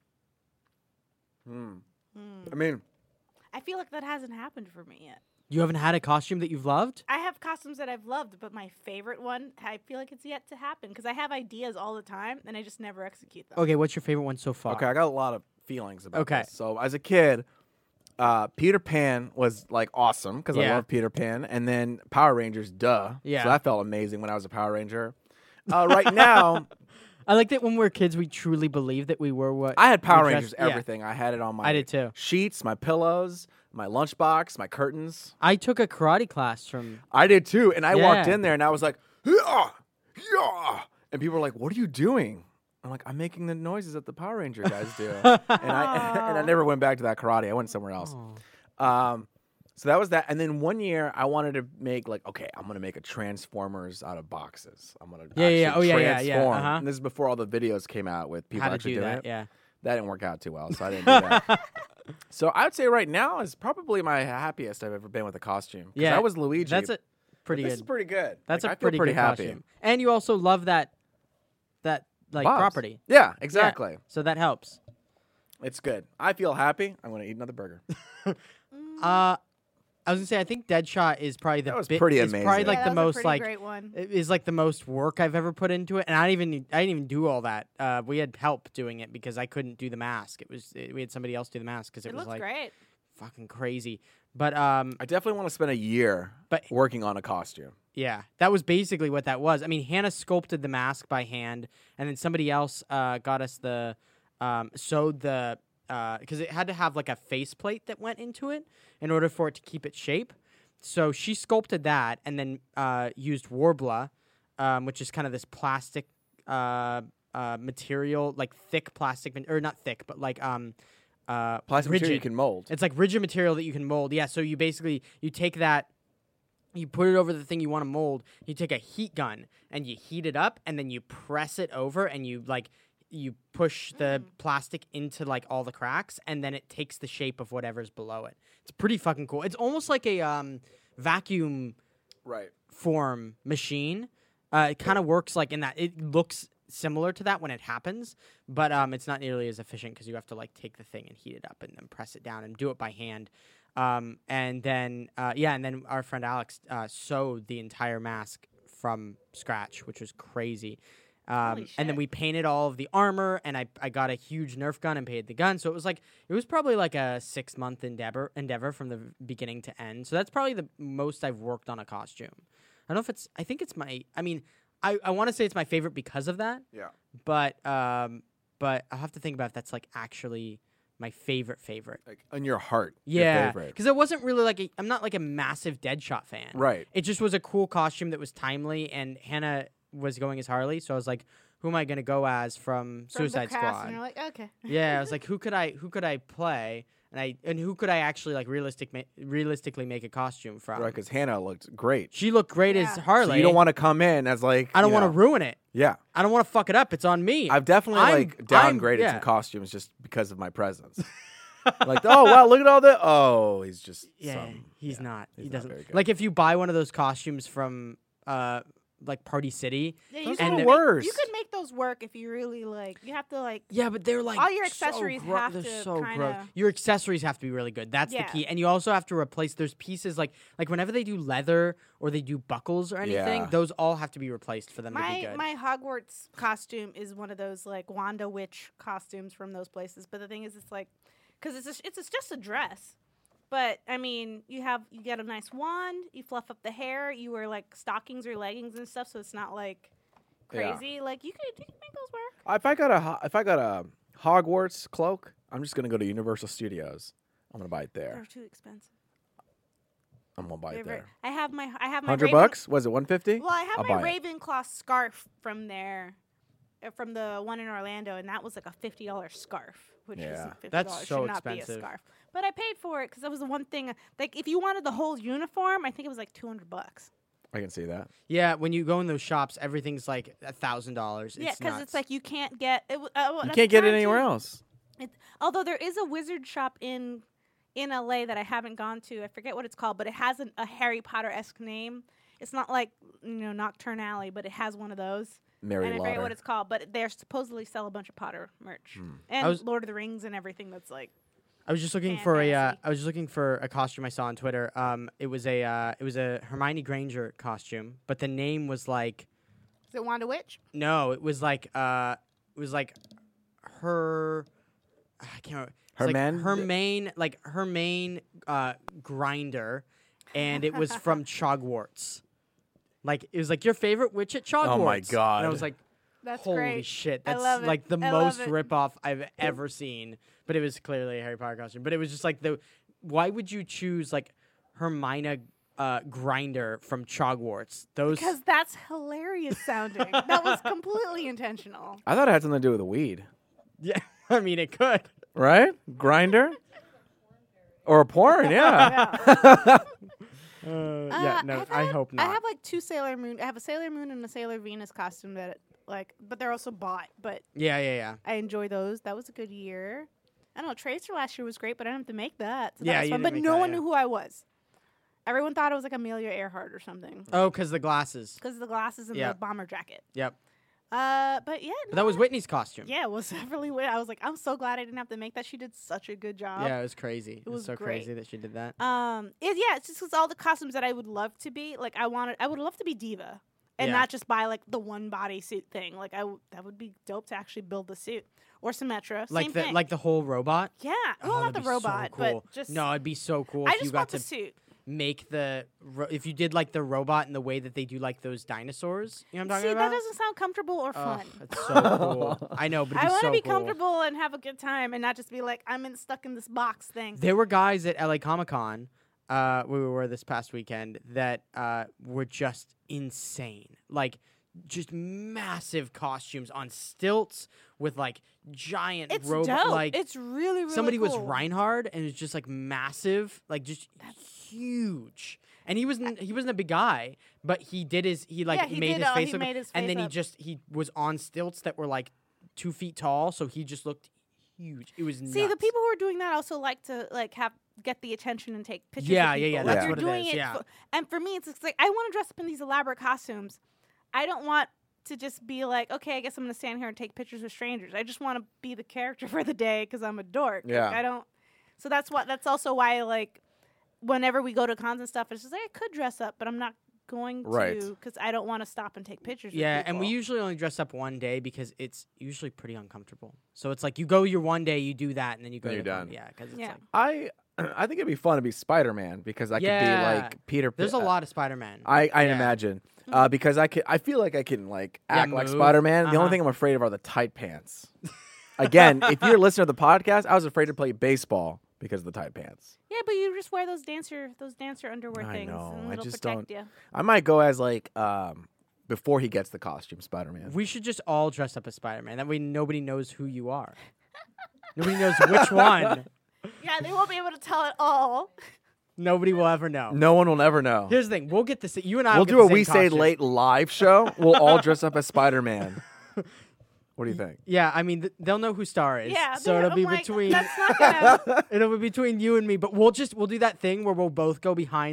Speaker 1: Hmm.
Speaker 2: Hmm.
Speaker 1: I mean,
Speaker 2: I feel like that hasn't happened for me yet.
Speaker 3: You haven't had a costume that you've loved?
Speaker 2: I have costumes that I've loved, but my favorite one, I feel like it's yet to happen because I have ideas all the time and I just never execute them.
Speaker 3: Okay. What's your favorite one so far?
Speaker 1: okay, I got a lot of feelings about
Speaker 3: Okay.
Speaker 1: this. So as a kid, uh, Peter Pan was like awesome because I
Speaker 3: Yeah.
Speaker 1: love Peter Pan, and then Power Rangers, duh.
Speaker 3: Yeah.
Speaker 1: So that felt amazing when I was a Power Ranger. Uh, right now,
Speaker 3: I like that when we were kids, we truly believed that we were what
Speaker 1: I had Power
Speaker 3: we
Speaker 1: Rangers
Speaker 3: dressed- yeah.
Speaker 1: everything. I had it on my
Speaker 3: I did too.
Speaker 1: sheets, my pillows, my lunchbox, my curtains.
Speaker 3: I took a karate class from.
Speaker 1: I did too, and I walked
Speaker 3: Yeah.
Speaker 1: in there and I was like, yeah, yeah, and people were like, "What are you doing?" I'm like, "I'm making the noises that the Power Ranger guys do," and I and I never went back to that karate. I went somewhere else. Um, so that was that, and then one year I wanted to make like, okay, I'm gonna make a Transformers out of boxes. I'm gonna
Speaker 3: Yeah, yeah,
Speaker 1: actually
Speaker 3: oh, yeah, yeah, yeah,
Speaker 1: transform.
Speaker 3: uh-huh.
Speaker 1: And this is before all the videos came out with people
Speaker 3: How to
Speaker 1: actually
Speaker 3: do
Speaker 1: doing
Speaker 3: that?
Speaker 1: it.
Speaker 3: Yeah.
Speaker 1: That didn't work out too well, so I didn't do that. So I would say right now is probably my happiest I've ever been with a costume. 'Cause
Speaker 3: Yeah,
Speaker 1: I was Luigi.
Speaker 3: That's a
Speaker 1: but
Speaker 3: pretty
Speaker 1: this
Speaker 3: good.
Speaker 1: is pretty good.
Speaker 3: That's
Speaker 1: Like,
Speaker 3: a
Speaker 1: I feel
Speaker 3: pretty,
Speaker 1: pretty
Speaker 3: good
Speaker 1: happy.
Speaker 3: costume. And you also love that that like
Speaker 1: Bob's.
Speaker 3: property.
Speaker 1: Yeah, exactly.
Speaker 3: So that helps.
Speaker 1: It's good. I feel happy. I'm gonna eat another burger.
Speaker 3: Uh I was gonna say I think Deadshot is probably the
Speaker 1: That was
Speaker 3: bit-
Speaker 1: pretty
Speaker 3: is probably
Speaker 1: amazing.
Speaker 3: like
Speaker 2: Yeah,
Speaker 3: the
Speaker 2: that was a
Speaker 3: most
Speaker 2: pretty
Speaker 3: like
Speaker 2: great one.
Speaker 3: it is like the most work I've ever put into it, and I didn't even I didn't even do all that. Uh, we had help doing it because I couldn't do the mask. It was it, we had somebody else do the mask because it,
Speaker 2: It
Speaker 3: was
Speaker 2: looks
Speaker 3: like
Speaker 2: great.
Speaker 3: fucking crazy. But um,
Speaker 1: I definitely want to spend a year
Speaker 3: But-
Speaker 1: working on a costume.
Speaker 3: yeah, that was basically what that was. I mean, Hannah sculpted the mask by hand, and then somebody else uh, got us the um, sewed the because it had to have like a faceplate that went into it in order for it to keep its shape. So she sculpted that and then uh, used Warbler, um, which is kind of this plastic uh, uh, material, like thick plastic, ma- or not thick, but like um, uh,
Speaker 1: Plastic
Speaker 3: rigid.
Speaker 1: material you can mold.
Speaker 3: It's like rigid material that you can mold. Yeah, so you basically you take that, you put it over the thing you want to mold. You take a heat gun and you heat it up, and then you press it over, and you like you push the plastic into like all the cracks, and then it takes the shape of whatever's below it. It's pretty fucking cool. It's almost like a um, vacuum
Speaker 1: Right.
Speaker 3: form machine. Uh, it kind of works like in that. It looks similar to that when it happens, but um, it's not nearly as efficient because you have to like take the thing and heat it up and then press it down and do it by hand. Um, and then uh, yeah, and then our friend Alex uh, sewed the entire mask from scratch, which was crazy. Um,
Speaker 2: Holy
Speaker 3: and then
Speaker 2: shit.
Speaker 3: we painted all of the armor, and I, I got a huge Nerf gun and painted the gun. So it was like it was probably like a six month endeavor endeavor from the v- beginning to end. So that's probably the most I've worked on a costume. I don't know if it's. I think it's my. I mean, I, I want to say it's my favorite because of that.
Speaker 1: Yeah.
Speaker 3: But um, but I'll have to think about if that's like actually my favorite favorite.
Speaker 1: Like in your heart. Your
Speaker 3: Yeah,
Speaker 1: favorite.
Speaker 3: because it wasn't really like a, I'm not like a massive Deadshot fan.
Speaker 1: Right.
Speaker 3: It just was a cool costume that was timely, and Hannah was going as Harley, so I was like, who am I gonna go as from,
Speaker 2: From the
Speaker 3: Suicide
Speaker 2: cast,
Speaker 3: Squad?
Speaker 2: And you're like, okay.
Speaker 3: Yeah, I was like, who could I who could I play, and I and who could I actually like realistic ma- realistically make a costume from?
Speaker 1: Right, because Hannah looked great.
Speaker 3: She looked great as
Speaker 2: Yeah.
Speaker 3: Harley.
Speaker 1: So you don't want to come in as like.
Speaker 3: I don't
Speaker 1: you
Speaker 3: want to
Speaker 1: know-
Speaker 3: ruin it.
Speaker 1: Yeah.
Speaker 3: I don't want to fuck it up. It's on me.
Speaker 1: I've definitely
Speaker 3: I'm-
Speaker 1: like
Speaker 3: I'm-
Speaker 1: downgraded
Speaker 3: yeah.
Speaker 1: some costumes just because of my presence. Like, oh wow, look at all that. Oh, he's just
Speaker 3: Yeah,
Speaker 1: some-
Speaker 3: he's
Speaker 1: yeah,
Speaker 3: not.
Speaker 1: he's
Speaker 3: he
Speaker 1: not
Speaker 3: doesn't.
Speaker 1: very good.
Speaker 3: Like if you buy one of those costumes from uh like Party City.
Speaker 2: Yeah,
Speaker 1: Those
Speaker 2: you
Speaker 1: are
Speaker 2: could
Speaker 1: the
Speaker 2: make-
Speaker 1: worst.
Speaker 2: You could make those work if you really like. You have to like.
Speaker 3: Yeah, but they're like
Speaker 2: All your
Speaker 3: so
Speaker 2: accessories
Speaker 3: gro-
Speaker 2: have
Speaker 3: they're
Speaker 2: to
Speaker 3: so
Speaker 2: kinda-
Speaker 3: gross. Your accessories have to be really good. That's
Speaker 2: Yeah.
Speaker 3: the key. And you also have to replace. There's pieces like like whenever they do leather or they do buckles or anything,
Speaker 1: Yeah.
Speaker 3: those all have to be replaced for them to be
Speaker 2: My
Speaker 3: good.
Speaker 2: my Hogwarts costume is one of those like Wanda Witch costumes from those places. But the thing is, it's like, because it's a, it's a, just a dress. But I mean, you have you get a nice wand, you fluff up the hair, you wear like stockings or leggings and stuff, so it's not like
Speaker 1: Yeah.
Speaker 2: crazy. Like you could you could make those work.
Speaker 1: If I got a ho- if I got a Hogwarts cloak, I'm just gonna go to Universal Studios. I'm gonna buy it
Speaker 2: They're
Speaker 1: there.
Speaker 2: too expensive.
Speaker 1: I'm gonna buy
Speaker 2: They're
Speaker 1: it
Speaker 2: very-
Speaker 1: there.
Speaker 2: I have my I have my
Speaker 1: Hundred
Speaker 2: Raven-
Speaker 1: bucks? Was it one fifty?
Speaker 2: Well, I have
Speaker 1: I'll
Speaker 2: my
Speaker 1: buy it.
Speaker 2: Ravenclaw scarf from there, uh, from the one in Orlando, and that was like a fifty dollar scarf, which
Speaker 1: Yeah.
Speaker 2: is fifty
Speaker 3: That's
Speaker 2: dollars
Speaker 3: so
Speaker 2: should not be a
Speaker 3: expensive.
Speaker 2: scarf. But I paid for it because that was the one thing. Like, if you wanted the whole uniform, I think it was like two hundred bucks.
Speaker 1: I can see that.
Speaker 3: yeah, when you go in those shops, everything's like a thousand dollars.
Speaker 2: Yeah,
Speaker 3: because
Speaker 2: because it's like you can't get it. w- Uh,
Speaker 1: You can't get it anywhere else.
Speaker 2: Although there is a wizard shop in in L A that I haven't gone to. I forget what it's called, but it has an, a Harry Potter esque name. It's not like you know Nocturne Alley, but it has one of those.
Speaker 1: Mary
Speaker 2: and I forget
Speaker 1: Lauder.
Speaker 2: what it's called, but they supposedly sell a bunch of Potter merch
Speaker 1: Hmm.
Speaker 2: and
Speaker 3: I was-
Speaker 2: Lord of the Rings and everything. That's like
Speaker 3: I was just looking for a. Uh,
Speaker 2: Fantasy.
Speaker 3: I was just looking for a costume I saw on Twitter. Um, it was a. Uh, it was a Hermione Granger costume, but the name was like.
Speaker 2: is it Wanda Witch?
Speaker 3: No, it was like. Uh, it was like, her. I can't remember. It's like
Speaker 1: Herman-
Speaker 3: her main, like her main uh, grinder, and it was from Chogwarts. Like it was like your favorite witch at Chogwarts.
Speaker 1: Oh my
Speaker 3: And I
Speaker 1: God.
Speaker 3: was like,
Speaker 2: That's
Speaker 3: holy
Speaker 2: great.
Speaker 3: shit!
Speaker 2: I
Speaker 3: That's
Speaker 2: love it.
Speaker 3: like the
Speaker 2: I love
Speaker 3: most
Speaker 2: it.
Speaker 3: ripoff I've ever seen. But it was clearly a Harry Potter costume. But it was just like the. Why would you choose like Hermione uh, Grinder from Chogwarts? Those.
Speaker 2: Because that's hilarious sounding. That was completely intentional.
Speaker 1: I thought it had something to do with the weed.
Speaker 3: Yeah, I mean it could.
Speaker 1: Right? Grinder? Or a porn, yeah.
Speaker 2: Yeah.
Speaker 3: Uh, yeah,
Speaker 2: Uh,
Speaker 3: no,
Speaker 2: I've
Speaker 3: I
Speaker 2: had-
Speaker 3: hope
Speaker 2: I
Speaker 3: not.
Speaker 2: have like two Sailor Moon. I have a Sailor Moon and a Sailor Venus costume that like, but they're also bought. But
Speaker 3: yeah, yeah, yeah.
Speaker 2: I enjoy those. That was a good year. I don't know. Tracer last year was great, but I didn't have to make that. So
Speaker 3: Yeah,
Speaker 2: that was
Speaker 3: you
Speaker 2: fun.
Speaker 3: didn't
Speaker 2: But
Speaker 3: make
Speaker 2: no
Speaker 3: that,
Speaker 2: one
Speaker 3: yeah.
Speaker 2: knew who I was. Everyone thought it was like Amelia Earhart or something
Speaker 3: Oh, because the glasses.
Speaker 2: because of the glasses and
Speaker 3: Yeah.
Speaker 2: the bomber jacket.
Speaker 3: Yep.
Speaker 2: Uh, but yeah,
Speaker 3: But that was
Speaker 2: no,
Speaker 3: Whitney's costume.
Speaker 2: Yeah, it was really weird. I was like, I'm so glad I didn't have to make that. She did such a good job.
Speaker 3: Yeah, it was crazy. It was,
Speaker 2: was
Speaker 3: so
Speaker 2: great.
Speaker 3: crazy that she did that.
Speaker 2: Um, it, yeah, it's just 'cause all the costumes that I would love to be. Like, I wanted, I would love to be Diva, and
Speaker 3: Yeah.
Speaker 2: not just buy like the one body suit thing. Like, I w- that would be dope to actually build the suit or Symmetra.
Speaker 3: Like
Speaker 2: same
Speaker 3: the
Speaker 2: thing.
Speaker 3: like the whole robot.
Speaker 2: yeah,
Speaker 3: Oh,
Speaker 2: well, not
Speaker 3: that'd
Speaker 2: the
Speaker 3: be so
Speaker 2: robot,
Speaker 3: cool.
Speaker 2: but just
Speaker 3: No, it'd be so cool
Speaker 2: I
Speaker 3: if
Speaker 2: just
Speaker 3: you got
Speaker 2: want
Speaker 3: to
Speaker 2: the suit.
Speaker 3: make the ro- if you did like the robot in the way that they do like those dinosaurs. You know what I'm
Speaker 2: See,
Speaker 3: talking
Speaker 2: that
Speaker 3: about?
Speaker 2: doesn't sound comfortable or
Speaker 3: Ugh,
Speaker 2: fun.
Speaker 3: it's so cool. I know, but it'd
Speaker 2: I
Speaker 3: be
Speaker 2: want to
Speaker 3: so
Speaker 2: be
Speaker 3: cool.
Speaker 2: comfortable and have a good time, and not just be like I'm in, stuck in this box thing.
Speaker 3: There were guys at L A Comic Con, uh, where we were this past weekend, that uh, were just insane. Like, just massive costumes on stilts with like giant
Speaker 2: It's
Speaker 3: robot.
Speaker 2: dope.
Speaker 3: Like
Speaker 2: it's really, really
Speaker 3: somebody was
Speaker 2: cool.
Speaker 3: Reinhard, and it was just like massive, like just huge. And he wasn't he wasn't a big guy, but he did his he like
Speaker 2: Yeah, he
Speaker 3: made
Speaker 2: did,
Speaker 3: his
Speaker 2: uh,
Speaker 3: face
Speaker 2: he
Speaker 3: look,
Speaker 2: made his
Speaker 3: and
Speaker 2: face
Speaker 3: then he
Speaker 2: up.
Speaker 3: just he was on stilts that were like two feet tall, so he just looked huge. It was
Speaker 2: See, the
Speaker 3: nuts.
Speaker 2: people who are doing that also like to like have get the attention and take pictures.
Speaker 3: Yeah,
Speaker 2: of
Speaker 3: yeah,
Speaker 2: people.
Speaker 3: yeah,
Speaker 2: Like,
Speaker 1: that's
Speaker 2: you're
Speaker 3: what it
Speaker 2: doing
Speaker 3: is,
Speaker 2: it
Speaker 3: yeah.
Speaker 2: for- and for me, it's, it's like I want to dress up in these elaborate costumes. I don't want to just be like, okay, I guess I'm gonna stand here and take pictures with strangers. I just want to be the character for the day because I'm a dork. Like,
Speaker 1: Yeah.
Speaker 2: I don't. So that's what. That's also why like whenever we go to cons and stuff, it's just like I could dress up, but I'm not going
Speaker 1: Right.
Speaker 2: to because I don't want to stop and take pictures.
Speaker 3: Yeah,
Speaker 2: with
Speaker 3: and we
Speaker 2: people.
Speaker 3: usually only dress up one day because it's usually pretty uncomfortable. So it's like you go your one day, you do that, and then you go.
Speaker 1: Then
Speaker 3: to
Speaker 1: you're
Speaker 3: the con-
Speaker 1: done.
Speaker 3: Yeah, because it's
Speaker 2: Yeah.
Speaker 3: like
Speaker 1: I I think it'd be fun to be Spider Man because I could
Speaker 3: Yeah.
Speaker 1: be like Peter.
Speaker 3: there's a
Speaker 1: P-
Speaker 3: lot of Spider-Man.
Speaker 1: I I
Speaker 3: Yeah.
Speaker 1: imagine uh, because I can I feel like I can like
Speaker 3: Yeah,
Speaker 1: act like
Speaker 3: move.
Speaker 1: Spider Man. The
Speaker 3: Uh-huh.
Speaker 1: only thing I'm afraid of are the tight pants. Again, if you're a listener to the podcast, I was afraid to play baseball because of the tight pants.
Speaker 2: Yeah, but you just wear those dancer those dancer underwear
Speaker 1: I
Speaker 2: things,
Speaker 1: know,
Speaker 2: and
Speaker 1: I
Speaker 2: it'll
Speaker 1: just
Speaker 2: protect
Speaker 1: don't-
Speaker 2: you.
Speaker 1: I might go as like um before he gets the costume, Spider Man.
Speaker 3: We should just all dress up as Spider-Man. That way nobody knows who you are. Nobody knows which one.
Speaker 2: Yeah, they won't be able to tell it all.
Speaker 3: Nobody will ever know.
Speaker 1: No one will ever know.
Speaker 3: Here's the thing: we'll get this. You and I
Speaker 1: We'll
Speaker 3: will
Speaker 1: do
Speaker 3: get
Speaker 1: a
Speaker 3: the same
Speaker 1: We Say
Speaker 3: costume.
Speaker 1: Late live show. We'll all dress up as Spider Man. What do you think?
Speaker 3: Yeah, I mean th- they'll know who Star is.
Speaker 2: Yeah,
Speaker 3: so
Speaker 2: they're-
Speaker 3: it'll be
Speaker 2: I'm like,
Speaker 3: between
Speaker 2: That's not gonna.
Speaker 3: it'll be between you and me. But we'll just we'll do that thing where we'll both go behind like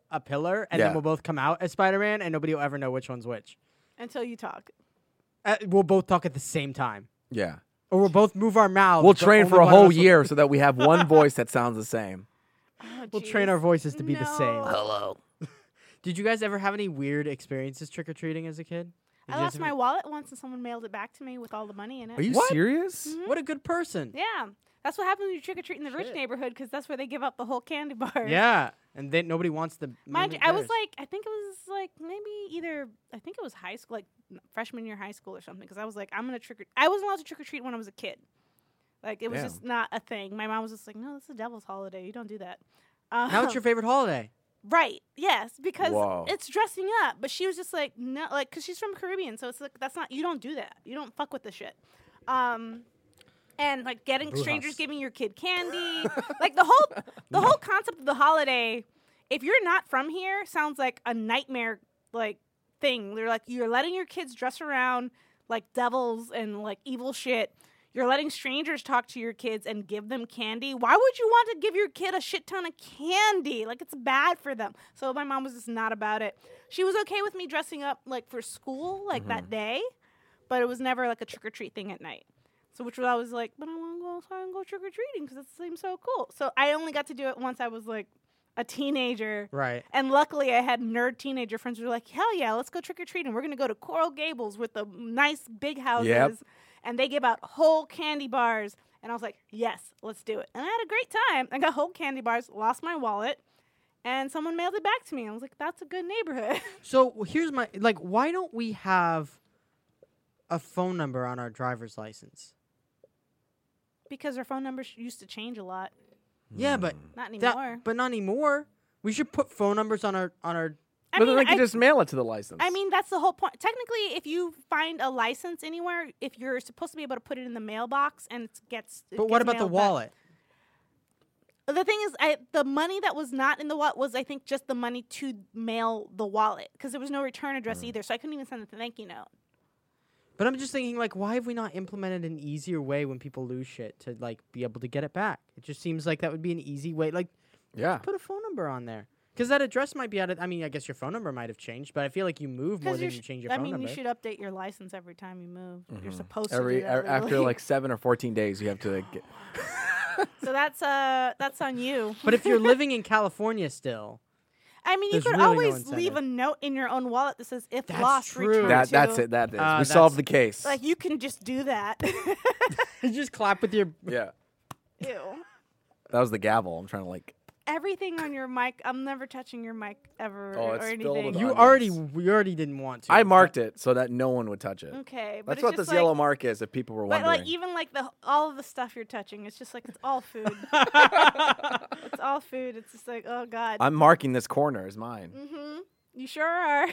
Speaker 3: a pillar, and
Speaker 1: Yeah.
Speaker 3: then we'll both come out as Spider-Man, and nobody will ever know which one's which.
Speaker 2: Until you talk.
Speaker 3: Uh, we'll both talk at the same time,
Speaker 1: Yeah.
Speaker 3: or we'll both move our mouths.
Speaker 1: We'll
Speaker 3: but
Speaker 1: train
Speaker 3: only
Speaker 1: for a
Speaker 3: one of
Speaker 1: whole
Speaker 3: us will-
Speaker 1: year so that we have one voice that sounds the same.
Speaker 2: Oh,
Speaker 3: We'll train our
Speaker 2: jeez.
Speaker 3: voices to be the same.
Speaker 2: No.
Speaker 1: Hello.
Speaker 3: Did you guys ever have any weird experiences trick or treating as a kid? Did
Speaker 2: I
Speaker 3: you
Speaker 2: lost
Speaker 3: guys
Speaker 2: my
Speaker 3: ever-
Speaker 2: wallet once and someone mailed it back to me with all the money in it.
Speaker 1: Are you
Speaker 3: What?
Speaker 1: serious?
Speaker 2: Mhm.
Speaker 3: What a good person.
Speaker 2: Yeah. That's what happens when you trick or treat in the rich
Speaker 3: Shit.
Speaker 2: neighborhood because that's where they give out the whole candy bars.
Speaker 3: Yeah, and then nobody wants the.
Speaker 2: Mind you,
Speaker 3: nobody
Speaker 2: I was
Speaker 3: cares.
Speaker 2: like, I think it was like maybe either, I think it was high school, like n- freshman year high school or something. Because I was like, I'm gonna trick or. I wasn't allowed to trick or treat when I was a kid. Like it was
Speaker 1: Damn.
Speaker 2: just not a thing. My mom was just like, no, this is the devil's holiday. You don't do that. Um,
Speaker 3: Now it's your favorite holiday.
Speaker 2: right? Yes, because
Speaker 1: Whoa.
Speaker 2: it's dressing up. But she was just like, no, like, because she's from Caribbean, so it's like that's not. You don't do that. You don't fuck with the shit. Um. And like getting
Speaker 3: Brujas.
Speaker 2: strangers giving your kid candy, like the whole the whole concept of the holiday, if you're not from here, sounds like a nightmare like thing. They're like you're letting your kids dress around like devils and like evil shit. You're letting strangers talk to your kids and give them candy. Why would you want to give your kid a shit ton of candy? Like it's bad for them. So my mom was just not about it. She was okay with me dressing up like for school like that day, but it was never like a trick or treat thing at night. So which was I was like, but I want to go outside and go trick or treating because it seems so cool. So I only got to do it once I was like a teenager.
Speaker 3: Right.
Speaker 2: And luckily I had nerd teenager friends who were like, hell yeah, let's go trick or treating. We're going to go to Coral Gables with the nice big houses.
Speaker 1: Yep.
Speaker 2: And they give out whole candy bars. And I was like, yes, let's do it. And I had a great time. I got whole candy bars, lost my wallet, and someone mailed it back to me. I was like, that's a good neighborhood.
Speaker 3: So here's my like. Why don't we have a phone number on our driver's license?
Speaker 2: Because our phone numbers used to change a lot.
Speaker 3: Yeah, but
Speaker 2: Not
Speaker 3: that,
Speaker 2: anymore.
Speaker 3: but not anymore. We should put phone numbers on our on our.
Speaker 2: I
Speaker 1: But
Speaker 2: mean,
Speaker 1: then they
Speaker 2: I-
Speaker 1: can just mail it to the license.
Speaker 2: I mean, that's the whole point. Technically, if you find a license anywhere, if you're supposed to be able to put it in the mailbox and it gets. It
Speaker 3: But what
Speaker 2: gets
Speaker 3: about the
Speaker 2: mailed back.
Speaker 3: wallet?
Speaker 2: The thing is, I, the money that was not in the wallet was, I think, just the money to mail the wallet because there was no return address either, so I couldn't even send a thank you note.
Speaker 3: But I'm just thinking, like, why have we not implemented an easier way when people lose shit to like be able to get it back? It just seems like that would be an easy way. Like,
Speaker 1: yeah.
Speaker 3: put a phone number on there. Because that address might be out of. I mean, I guess your phone number might have changed, but I feel like you move more
Speaker 2: Because
Speaker 3: than
Speaker 2: you
Speaker 3: you
Speaker 2: sh-
Speaker 3: change your
Speaker 2: I
Speaker 3: phone
Speaker 2: mean,
Speaker 3: number.
Speaker 2: you should update your license every time you move. You're
Speaker 1: Mhm.
Speaker 2: supposed
Speaker 1: Every
Speaker 2: to do that
Speaker 1: a- after
Speaker 2: legally.
Speaker 1: like seven or fourteen days, you have to get.
Speaker 2: So that's uh that's on you.
Speaker 3: But if you're living in California still,
Speaker 2: I mean, you
Speaker 3: there's
Speaker 2: could
Speaker 3: really no
Speaker 2: always leave
Speaker 3: incentive.
Speaker 2: a note in your own wallet that says "if
Speaker 3: That's
Speaker 2: lost,
Speaker 3: true.
Speaker 2: return
Speaker 1: That
Speaker 2: to."
Speaker 1: that's it. That is.
Speaker 3: Uh,
Speaker 1: we solved the
Speaker 3: that's-
Speaker 1: case.
Speaker 2: Like you can just do that.
Speaker 3: you just clap with your.
Speaker 1: yeah.
Speaker 2: Ew.
Speaker 1: That was the gavel. I'm trying to like.
Speaker 2: Everything on your mic. I'm never touching your mic ever
Speaker 1: Oh,
Speaker 2: or
Speaker 1: it's filled
Speaker 2: anything.
Speaker 1: with
Speaker 3: You
Speaker 1: onions.
Speaker 3: already, we already didn't want to.
Speaker 1: I marked it so that no one would touch it.
Speaker 2: Okay, but
Speaker 1: That's
Speaker 2: it's
Speaker 1: what
Speaker 2: just
Speaker 1: this
Speaker 2: like,
Speaker 1: yellow mark is. If people were
Speaker 2: But
Speaker 1: wondering.
Speaker 2: like even like the all of the stuff you're touching, it's just like it's all food. It's all food. It's just like oh god.
Speaker 1: I'm marking this corner as mine.
Speaker 2: Mm-hmm. You sure are.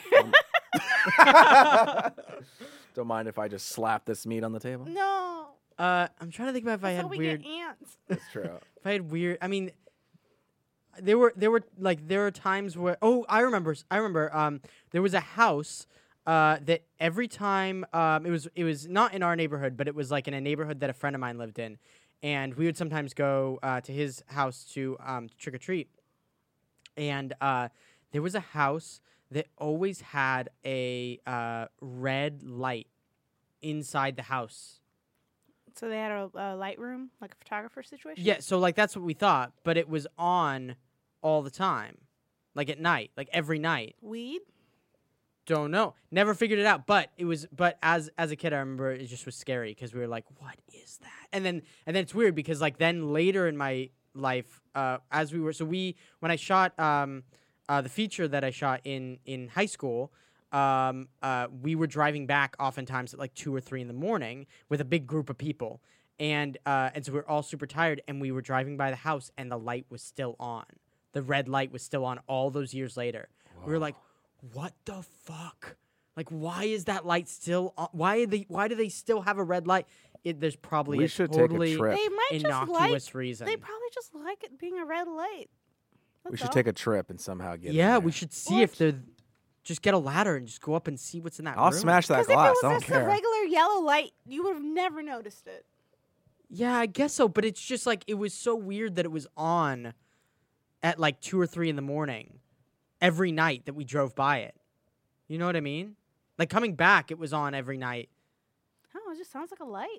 Speaker 1: Don't mind if I just slap this meat on the table.
Speaker 2: No.
Speaker 3: Uh, I'm trying to think about if I
Speaker 2: That's
Speaker 3: had
Speaker 2: how we
Speaker 3: weird.
Speaker 2: get ants.
Speaker 1: That's true.
Speaker 3: If I had weird, I mean, there were there were like there are times where oh I remember s- I remember um there was a house uh that every time um it was it was not in our neighborhood but it was like in a neighborhood that a friend of mine lived in, and we would sometimes go uh, to his house to um trick or treat, and uh there was a house that always had a uh red light inside the house.
Speaker 2: So they had a, a light room, like a photographer situation.
Speaker 3: Yeah, so like that's what we thought, but it was on all the time, like at night, like every night.
Speaker 2: Weed.
Speaker 3: Don't know, never figured it out. But it was, but as as a kid, I remember it just was scary because we were like, "What is that?" And then and then it's weird because like then later in my life, uh, as we were, so we when I shot um, uh, the feature that I shot in in high school. Um, uh, we were driving back oftentimes at like two or three in the morning with a big group of people. And uh, and so we were all super tired, and we were driving by the house, and the light was still on. The red light was still on all those years later. We were like, what the fuck? Like, why is that light still on? Why are they, why do they still have a red light? It, there's probably
Speaker 1: We
Speaker 3: a
Speaker 1: should take a
Speaker 3: totally
Speaker 1: trip.
Speaker 2: They might just
Speaker 3: innocuous
Speaker 2: like.
Speaker 3: reason.
Speaker 2: They probably just like it being a red light.
Speaker 1: we
Speaker 2: That's
Speaker 1: should
Speaker 2: all.
Speaker 1: take a trip and somehow get. in
Speaker 3: yeah,
Speaker 1: there.
Speaker 3: we should see
Speaker 2: Well,
Speaker 3: if they're... Just get a ladder and just go up and see what's in that
Speaker 1: I'll
Speaker 3: room.
Speaker 1: smash that
Speaker 2: Because if
Speaker 1: glass.
Speaker 2: it
Speaker 1: I
Speaker 2: was
Speaker 1: don't
Speaker 2: just a
Speaker 1: care.
Speaker 2: regular yellow light, you would have never noticed it.
Speaker 3: Yeah, I guess so, but it's just like it was so weird that it was on at like two or three in the morning, every night that we drove by it. You know what I mean? Like coming back, it was on every night.
Speaker 2: Oh, it just sounds like a light.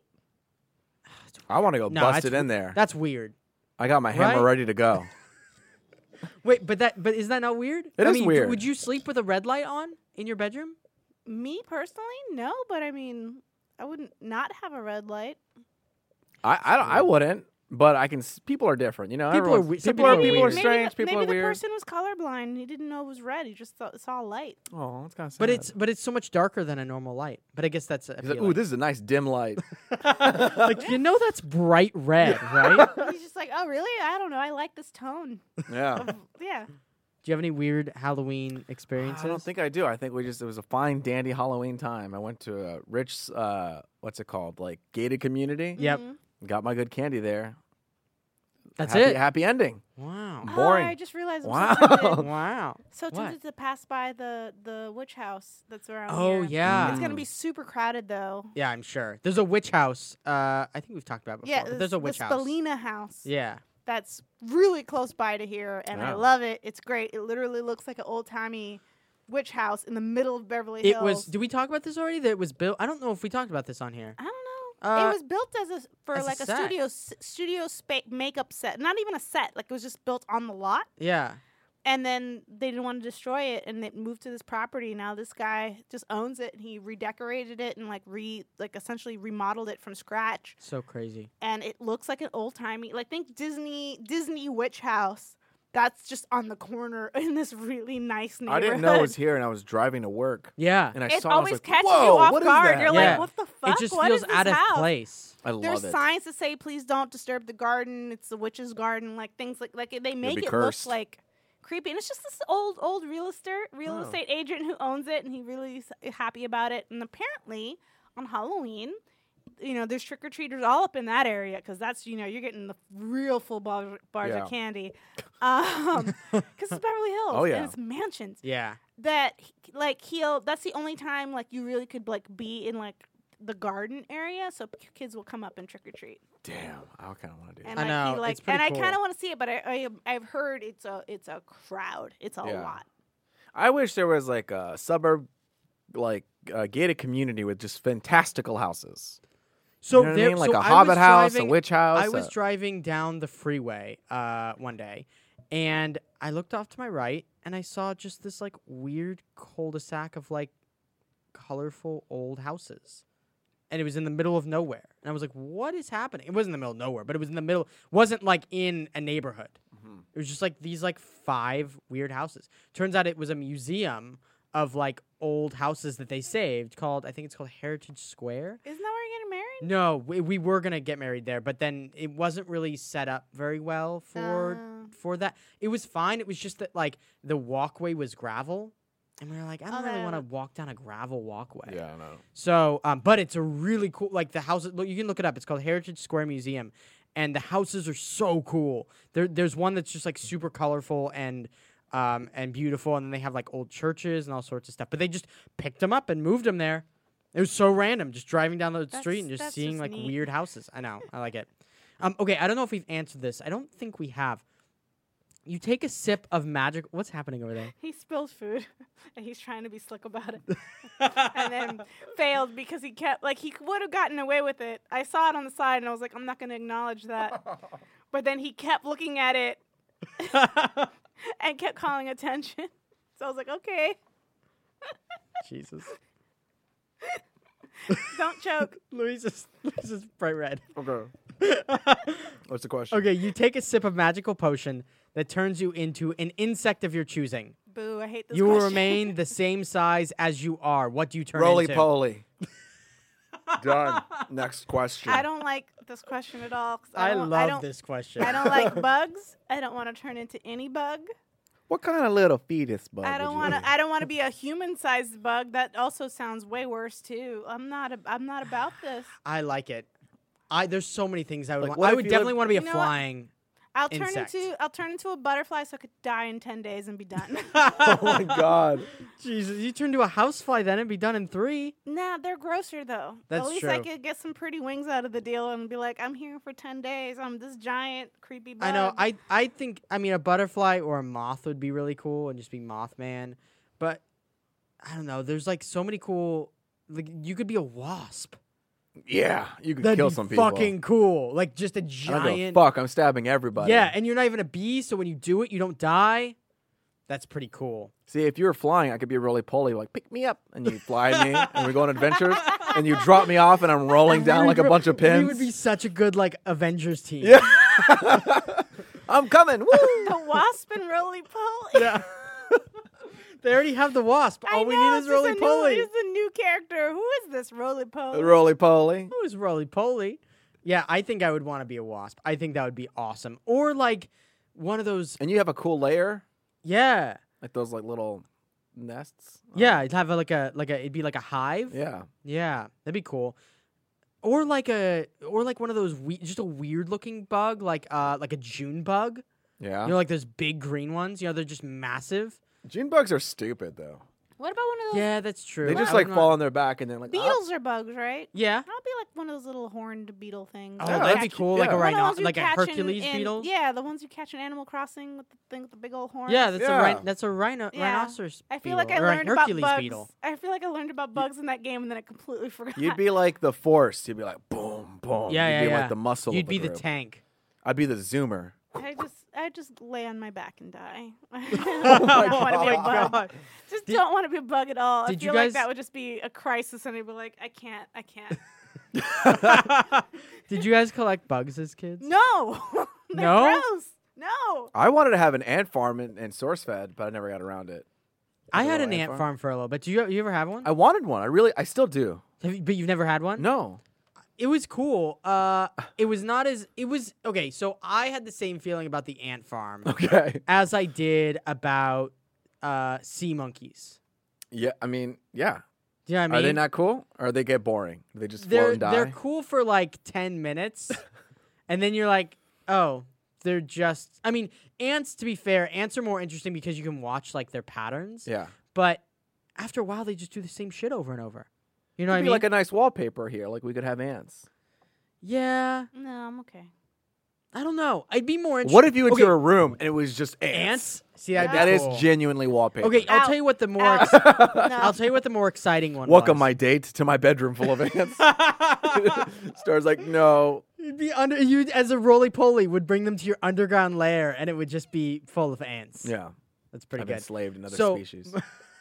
Speaker 1: I want to go
Speaker 3: No,
Speaker 1: bust
Speaker 3: that's
Speaker 1: it in
Speaker 3: w-
Speaker 1: there.
Speaker 3: That's weird.
Speaker 1: I got my hammer
Speaker 3: Right?
Speaker 1: ready to go.
Speaker 3: Wait, but that but is that not weird?
Speaker 1: It
Speaker 3: I
Speaker 1: is
Speaker 3: mean,
Speaker 1: weird.
Speaker 3: Would you sleep with a red light on in your bedroom?
Speaker 2: Me personally, no, but I mean, I wouldn't not have a red light.
Speaker 1: I I, don't, I wouldn't, but I can. s- People are different, you know.
Speaker 3: People are
Speaker 1: everyone's-
Speaker 3: we- some
Speaker 1: people are
Speaker 3: people are
Speaker 1: people are
Speaker 3: weird.
Speaker 1: strange.
Speaker 2: Maybe, the,
Speaker 1: people
Speaker 2: maybe
Speaker 1: are
Speaker 2: the
Speaker 1: weird.
Speaker 2: person was colorblind. He didn't know it was red. He just thought, saw a light.
Speaker 1: Oh, that's kind of sad.
Speaker 3: But it's but it's so much darker than a normal light. But I guess that's
Speaker 1: He's like,
Speaker 3: appealing.
Speaker 1: ooh, this is a nice dim light.
Speaker 3: like you know that's bright red, right?
Speaker 2: He's just like, oh, really? I don't know. I like this tone.
Speaker 1: yeah.
Speaker 2: Of, yeah.
Speaker 3: Do you have any weird Halloween experiences?
Speaker 1: I don't think I do. I think we just it was a fine dandy Halloween time. I went to a rich uh what's it called? Like gated community.
Speaker 3: Yep.
Speaker 2: Mhm.
Speaker 1: Got my good candy there.
Speaker 3: That's
Speaker 1: happy,
Speaker 3: it.
Speaker 1: Happy ending.
Speaker 3: Wow.
Speaker 1: Boring.
Speaker 2: Oh, I just realized I'm
Speaker 1: Wow.
Speaker 2: so tempted,
Speaker 3: Wow.
Speaker 2: so
Speaker 3: What?
Speaker 2: tempted to pass by the, the witch house that's around
Speaker 3: Oh
Speaker 2: here.
Speaker 3: yeah.
Speaker 2: It's going to be super crowded, though.
Speaker 3: Yeah, I'm sure. There's a witch house. Uh, I think we've talked about it before.
Speaker 2: Yeah,
Speaker 3: but there's a witch
Speaker 2: the
Speaker 3: house.
Speaker 2: Spalina house.
Speaker 3: Yeah.
Speaker 2: That's really close by to here, and I
Speaker 1: Yeah.
Speaker 2: love it. It's great. It literally looks like an old timey witch house in the middle of Beverly
Speaker 3: It
Speaker 2: Hills.
Speaker 3: was. Did we talk about this already? That it was built. I don't know if we talked about this on here.
Speaker 2: I don't know.
Speaker 3: Uh,
Speaker 2: it was built as a for
Speaker 3: as a
Speaker 2: like a,
Speaker 3: set.
Speaker 2: studio s- studio spa- makeup set. Not even a set. Like it was just built on the lot.
Speaker 3: Yeah.
Speaker 2: And then they didn't want to destroy it, and it moved to this property. Now this guy just owns it, and he redecorated it and like re like essentially remodeled it from scratch.
Speaker 3: So crazy.
Speaker 2: And it looks like an old timey, like think Disney Disney witch house. That's just on the corner in this really nice
Speaker 1: I
Speaker 2: neighborhood.
Speaker 1: didn't know it was here, and I was driving to work,
Speaker 3: Yeah.
Speaker 1: and I
Speaker 2: It
Speaker 1: saw. it, I was
Speaker 2: always
Speaker 1: like,
Speaker 2: catches
Speaker 1: Whoa,
Speaker 2: you off
Speaker 1: what is
Speaker 2: guard.
Speaker 1: that?
Speaker 2: You're
Speaker 3: Yeah.
Speaker 2: like, what the fuck?
Speaker 3: It just
Speaker 2: What
Speaker 3: feels
Speaker 2: is this
Speaker 3: out of
Speaker 2: house?
Speaker 3: place.
Speaker 1: I love
Speaker 2: There's
Speaker 1: it.
Speaker 2: signs that say please don't disturb the garden. It's the witch's garden, like things like like they make
Speaker 1: be
Speaker 2: it
Speaker 1: cursed.
Speaker 2: look like creepy. And it's just this old old real estate real
Speaker 1: Oh.
Speaker 2: estate agent who owns it, and he really is happy about it. And apparently on Halloween, you know, there's trick or treaters all up in that area because that's you know you're getting the real full bar, bars
Speaker 1: Yeah.
Speaker 2: of candy, um, because it's Beverly Hills
Speaker 1: Oh, yeah.
Speaker 2: and it's mansions.
Speaker 3: Yeah.
Speaker 2: That like he'll that's the only time like you really could like be in like the garden area, so p- kids will come up and trick or treat.
Speaker 1: Damn, I kind of want to do
Speaker 2: And
Speaker 1: that.
Speaker 3: I
Speaker 2: like,
Speaker 3: know,
Speaker 2: he, like
Speaker 3: it's pretty
Speaker 2: and I
Speaker 3: cool.
Speaker 2: kind of want to see it, but I, I I've heard it's a it's a crowd. It's a
Speaker 1: Yeah.
Speaker 2: lot.
Speaker 1: I wish there was like a suburb, like a gated community with just fantastical houses.
Speaker 3: So
Speaker 1: You know what I
Speaker 3: there,
Speaker 1: mean? Like
Speaker 3: so
Speaker 1: a
Speaker 3: I
Speaker 1: Hobbit
Speaker 3: was
Speaker 1: house,
Speaker 3: driving-
Speaker 1: a witch house.
Speaker 3: I was
Speaker 1: a-
Speaker 3: driving down the freeway uh, one day, and I looked off to my right, and I saw just this like weird cul-de-sac of like colorful old houses, and it was in the middle of nowhere. And I was like, "What is happening?" It wasn't in the middle of nowhere, but it was in the middle. Wasn't like in a neighborhood.
Speaker 1: Mm-hmm.
Speaker 3: It was just like these like five weird houses. Turns out it was a museum of like old houses that they saved called I think it's called Heritage Square.
Speaker 2: Isn't that where you're getting married?
Speaker 3: No, we, we were gonna get married there, but then it wasn't really set up very well for
Speaker 2: Oh.
Speaker 3: for that. It was fine. It was just that like the walkway was gravel, and we were like, I don't
Speaker 2: Oh,
Speaker 3: really
Speaker 2: that-
Speaker 3: want to walk down a gravel walkway.
Speaker 1: Yeah, I know.
Speaker 3: So, um, but it's a really cool like the house. Look, you can look it up. It's called Heritage Square Museum, and the houses are so cool. There, there's one that's just like super colorful and. Um, and beautiful, and then they have like old churches and all sorts of stuff. But they just picked them up and moved them there. It was so random, just driving down the
Speaker 2: That's-
Speaker 3: street and just
Speaker 2: that's
Speaker 3: seeing
Speaker 2: just
Speaker 3: like
Speaker 2: neat.
Speaker 3: weird houses. I know, I like it. Um, okay, I don't know if we've answered this. I don't think we have. You take a sip of magic. What's happening over there?
Speaker 2: He spills food, and he's trying to be slick about it, and then failed because he kept like he would have gotten away with it. I saw it on the side, and I was like, I'm not going to acknowledge that. But then he kept looking at it and kept calling attention. So I was like, okay,
Speaker 3: Jesus,
Speaker 2: don't choke.
Speaker 3: Louise is Louise is bright red.
Speaker 1: Okay. What's the question?
Speaker 3: Okay, you take a sip of magical potion that turns you into an insect of your choosing.
Speaker 2: Boo, I hate this
Speaker 3: You will
Speaker 2: question.
Speaker 3: remain the same size as you are. What do you turn
Speaker 1: Roly
Speaker 3: into?
Speaker 1: poly. Done. Next question.
Speaker 2: I don't like this question at all. 'cause
Speaker 3: I,
Speaker 2: I, don't,
Speaker 3: love
Speaker 2: I don't,
Speaker 3: this question.
Speaker 2: I don't like bugs. I don't want to turn into any bug.
Speaker 1: What kind of little fetus bug?
Speaker 2: I don't
Speaker 1: want
Speaker 2: want to. I don't want to be a human-sized bug. That also sounds way worse too. I'm not. A, I'm not about this.
Speaker 3: I like it. I there's so many things I would
Speaker 1: Like,
Speaker 3: want.
Speaker 1: what
Speaker 3: I
Speaker 1: if
Speaker 3: would
Speaker 1: you
Speaker 3: definitely
Speaker 1: live-
Speaker 3: want to be a
Speaker 2: You know what?
Speaker 3: flying.
Speaker 2: I'll turn
Speaker 3: insect.
Speaker 2: into I'll turn into a butterfly so I could die in ten days and be done.
Speaker 1: Oh my god.
Speaker 3: Jesus, you turn into a housefly then and be done in three.
Speaker 2: Nah, they're grosser though.
Speaker 3: That's
Speaker 2: At least I
Speaker 3: true.
Speaker 2: could get some pretty wings out of the deal and be like, I'm here for ten days. I'm this giant creepy bug.
Speaker 3: I know. I I think I mean a butterfly or a moth would be really cool and just be Mothman, but I don't know. There's like so many cool. Like you could be a wasp.
Speaker 1: Yeah, you could
Speaker 3: That'd
Speaker 1: kill
Speaker 3: be
Speaker 1: some people.
Speaker 3: fucking cool. Like just a
Speaker 1: I don't
Speaker 3: giant.
Speaker 1: give a fuck. I'm stabbing everybody.
Speaker 3: Yeah, and you're not even a bee, so when you do it, you don't die. That's pretty cool.
Speaker 1: See, if you were flying, I could be really poly, like pick me up, and you fly me, and we go on adventures, and you drop me off, and I'm rolling down like a bunch of pins.
Speaker 3: We would be such a good like Avengers team.
Speaker 1: Yeah. I'm coming. Woo!
Speaker 2: the wasp and roly poly.
Speaker 3: Yeah. They already have the wasp. All
Speaker 2: I
Speaker 3: we
Speaker 2: know,
Speaker 3: need
Speaker 2: it's
Speaker 3: is
Speaker 2: just
Speaker 3: Roly
Speaker 2: a new-
Speaker 3: Poly.
Speaker 2: It's a new character. Who is this roly poly?
Speaker 1: Roly poly.
Speaker 3: Who is Roly Poly? Yeah, I think I would want to be a wasp. I think that would be awesome. Or like one of those.
Speaker 1: And you have a cool layer,
Speaker 3: Yeah.
Speaker 1: like those like little nests.
Speaker 3: Yeah, it'd have a, like a like a it'd be like a hive.
Speaker 1: Yeah.
Speaker 3: Yeah, that'd be cool. Or like a or like one of those we- just a weird looking bug, like uh like a June bug.
Speaker 1: Yeah.
Speaker 3: You know, like those big green ones. You know, they're just massive.
Speaker 1: June bugs are stupid though.
Speaker 2: What about one of those?
Speaker 3: Yeah, that's true.
Speaker 1: They just
Speaker 3: I'm
Speaker 1: like
Speaker 3: not-
Speaker 1: fall on their back and then like.
Speaker 2: Beetles are bugs, right?
Speaker 3: Yeah.
Speaker 2: I'll be like one of those little horned beetle things.
Speaker 3: Oh,
Speaker 1: Yeah,
Speaker 3: that'd be
Speaker 1: that's-
Speaker 3: cool. Like
Speaker 1: yeah.
Speaker 3: a
Speaker 2: One of the
Speaker 3: rhino,
Speaker 2: ones you
Speaker 3: like a
Speaker 2: catch in-
Speaker 3: Hercules
Speaker 2: in-
Speaker 3: beetle.
Speaker 2: Yeah, the ones you catch in Animal Crossing with the thing with the big old horns.
Speaker 3: Yeah, that's a
Speaker 1: Yeah.
Speaker 3: rhin- that's a rhino
Speaker 2: Yeah.
Speaker 3: rhinoceros.
Speaker 2: I feel
Speaker 3: beetle,
Speaker 2: like I
Speaker 3: or a
Speaker 2: learned
Speaker 3: Hercules
Speaker 2: about bugs.
Speaker 3: beetle.
Speaker 2: I feel like I learned about bugs in that game and then I completely forgot.
Speaker 1: You'd be like the Force. You'd be like boom, boom.
Speaker 3: Yeah,
Speaker 1: You'd
Speaker 3: yeah,
Speaker 1: be
Speaker 3: yeah.
Speaker 1: like the muscle.
Speaker 3: You'd
Speaker 1: of
Speaker 3: be the
Speaker 1: group.
Speaker 3: tank.
Speaker 1: I'd be the zoomer.
Speaker 2: I just I just lay on my back and die. I
Speaker 1: Oh
Speaker 2: don't
Speaker 1: my
Speaker 2: want to be a
Speaker 1: God.
Speaker 2: bug. Just
Speaker 3: Did-
Speaker 2: don't want to be a bug at all. I
Speaker 3: did you
Speaker 2: feel like
Speaker 3: guys-
Speaker 2: that would just be a crisis and I'd be like, I can't, I can't.
Speaker 3: Did you guys collect bugs as kids?
Speaker 2: No. They're
Speaker 3: No?
Speaker 2: gross. No.
Speaker 1: I wanted to have an ant farm and, and source fed, but I never got around it.
Speaker 3: I
Speaker 1: Is it
Speaker 3: had
Speaker 1: a
Speaker 3: an
Speaker 1: ant
Speaker 3: ant
Speaker 1: farm?
Speaker 3: farm for a little bit. Do you you ever have one?
Speaker 1: I wanted one. I really, I still do.
Speaker 3: Have you, but you've never had one?
Speaker 1: No.
Speaker 3: It was cool. Uh, it was not as it was okay. So I had the same feeling about the ant farm
Speaker 1: Okay.
Speaker 3: as I did about uh, sea monkeys.
Speaker 1: Yeah. I mean, yeah.
Speaker 3: Do you know what I mean?
Speaker 1: Are they not cool, or they get boring? Do they just float
Speaker 3: They're
Speaker 1: and die?
Speaker 3: they're cool for like ten minutes, and then you're like, oh, they're just. I mean, ants. To be fair, ants are more interesting because you can watch like their patterns.
Speaker 1: Yeah.
Speaker 3: But after a while, they just do the same shit over and over. You know what I
Speaker 1: It'd
Speaker 3: mean?
Speaker 1: be like a nice wallpaper here. Like we could have ants.
Speaker 3: yeah.
Speaker 2: No, I'm okay.
Speaker 3: I don't know. I'd be more interested.
Speaker 1: What if you went
Speaker 3: okay,
Speaker 1: to a room and it was just ants?
Speaker 3: ants? See, that'd be
Speaker 1: That is
Speaker 3: cool.
Speaker 1: genuinely wallpaper.
Speaker 3: Okay, I'll
Speaker 2: Out.
Speaker 3: tell you what the more.
Speaker 2: Out.
Speaker 3: Ex-
Speaker 2: No.
Speaker 3: I'll tell you what the more exciting one
Speaker 1: Welcome,
Speaker 3: was.
Speaker 1: my date, to my bedroom full of ants. Star's like, no.
Speaker 3: You'd be under you as a roly poly would bring them to your underground lair, and it would just be full of ants.
Speaker 1: Yeah.
Speaker 3: That's pretty
Speaker 1: I've been
Speaker 3: good.
Speaker 1: enslaved in other
Speaker 3: So-
Speaker 1: species.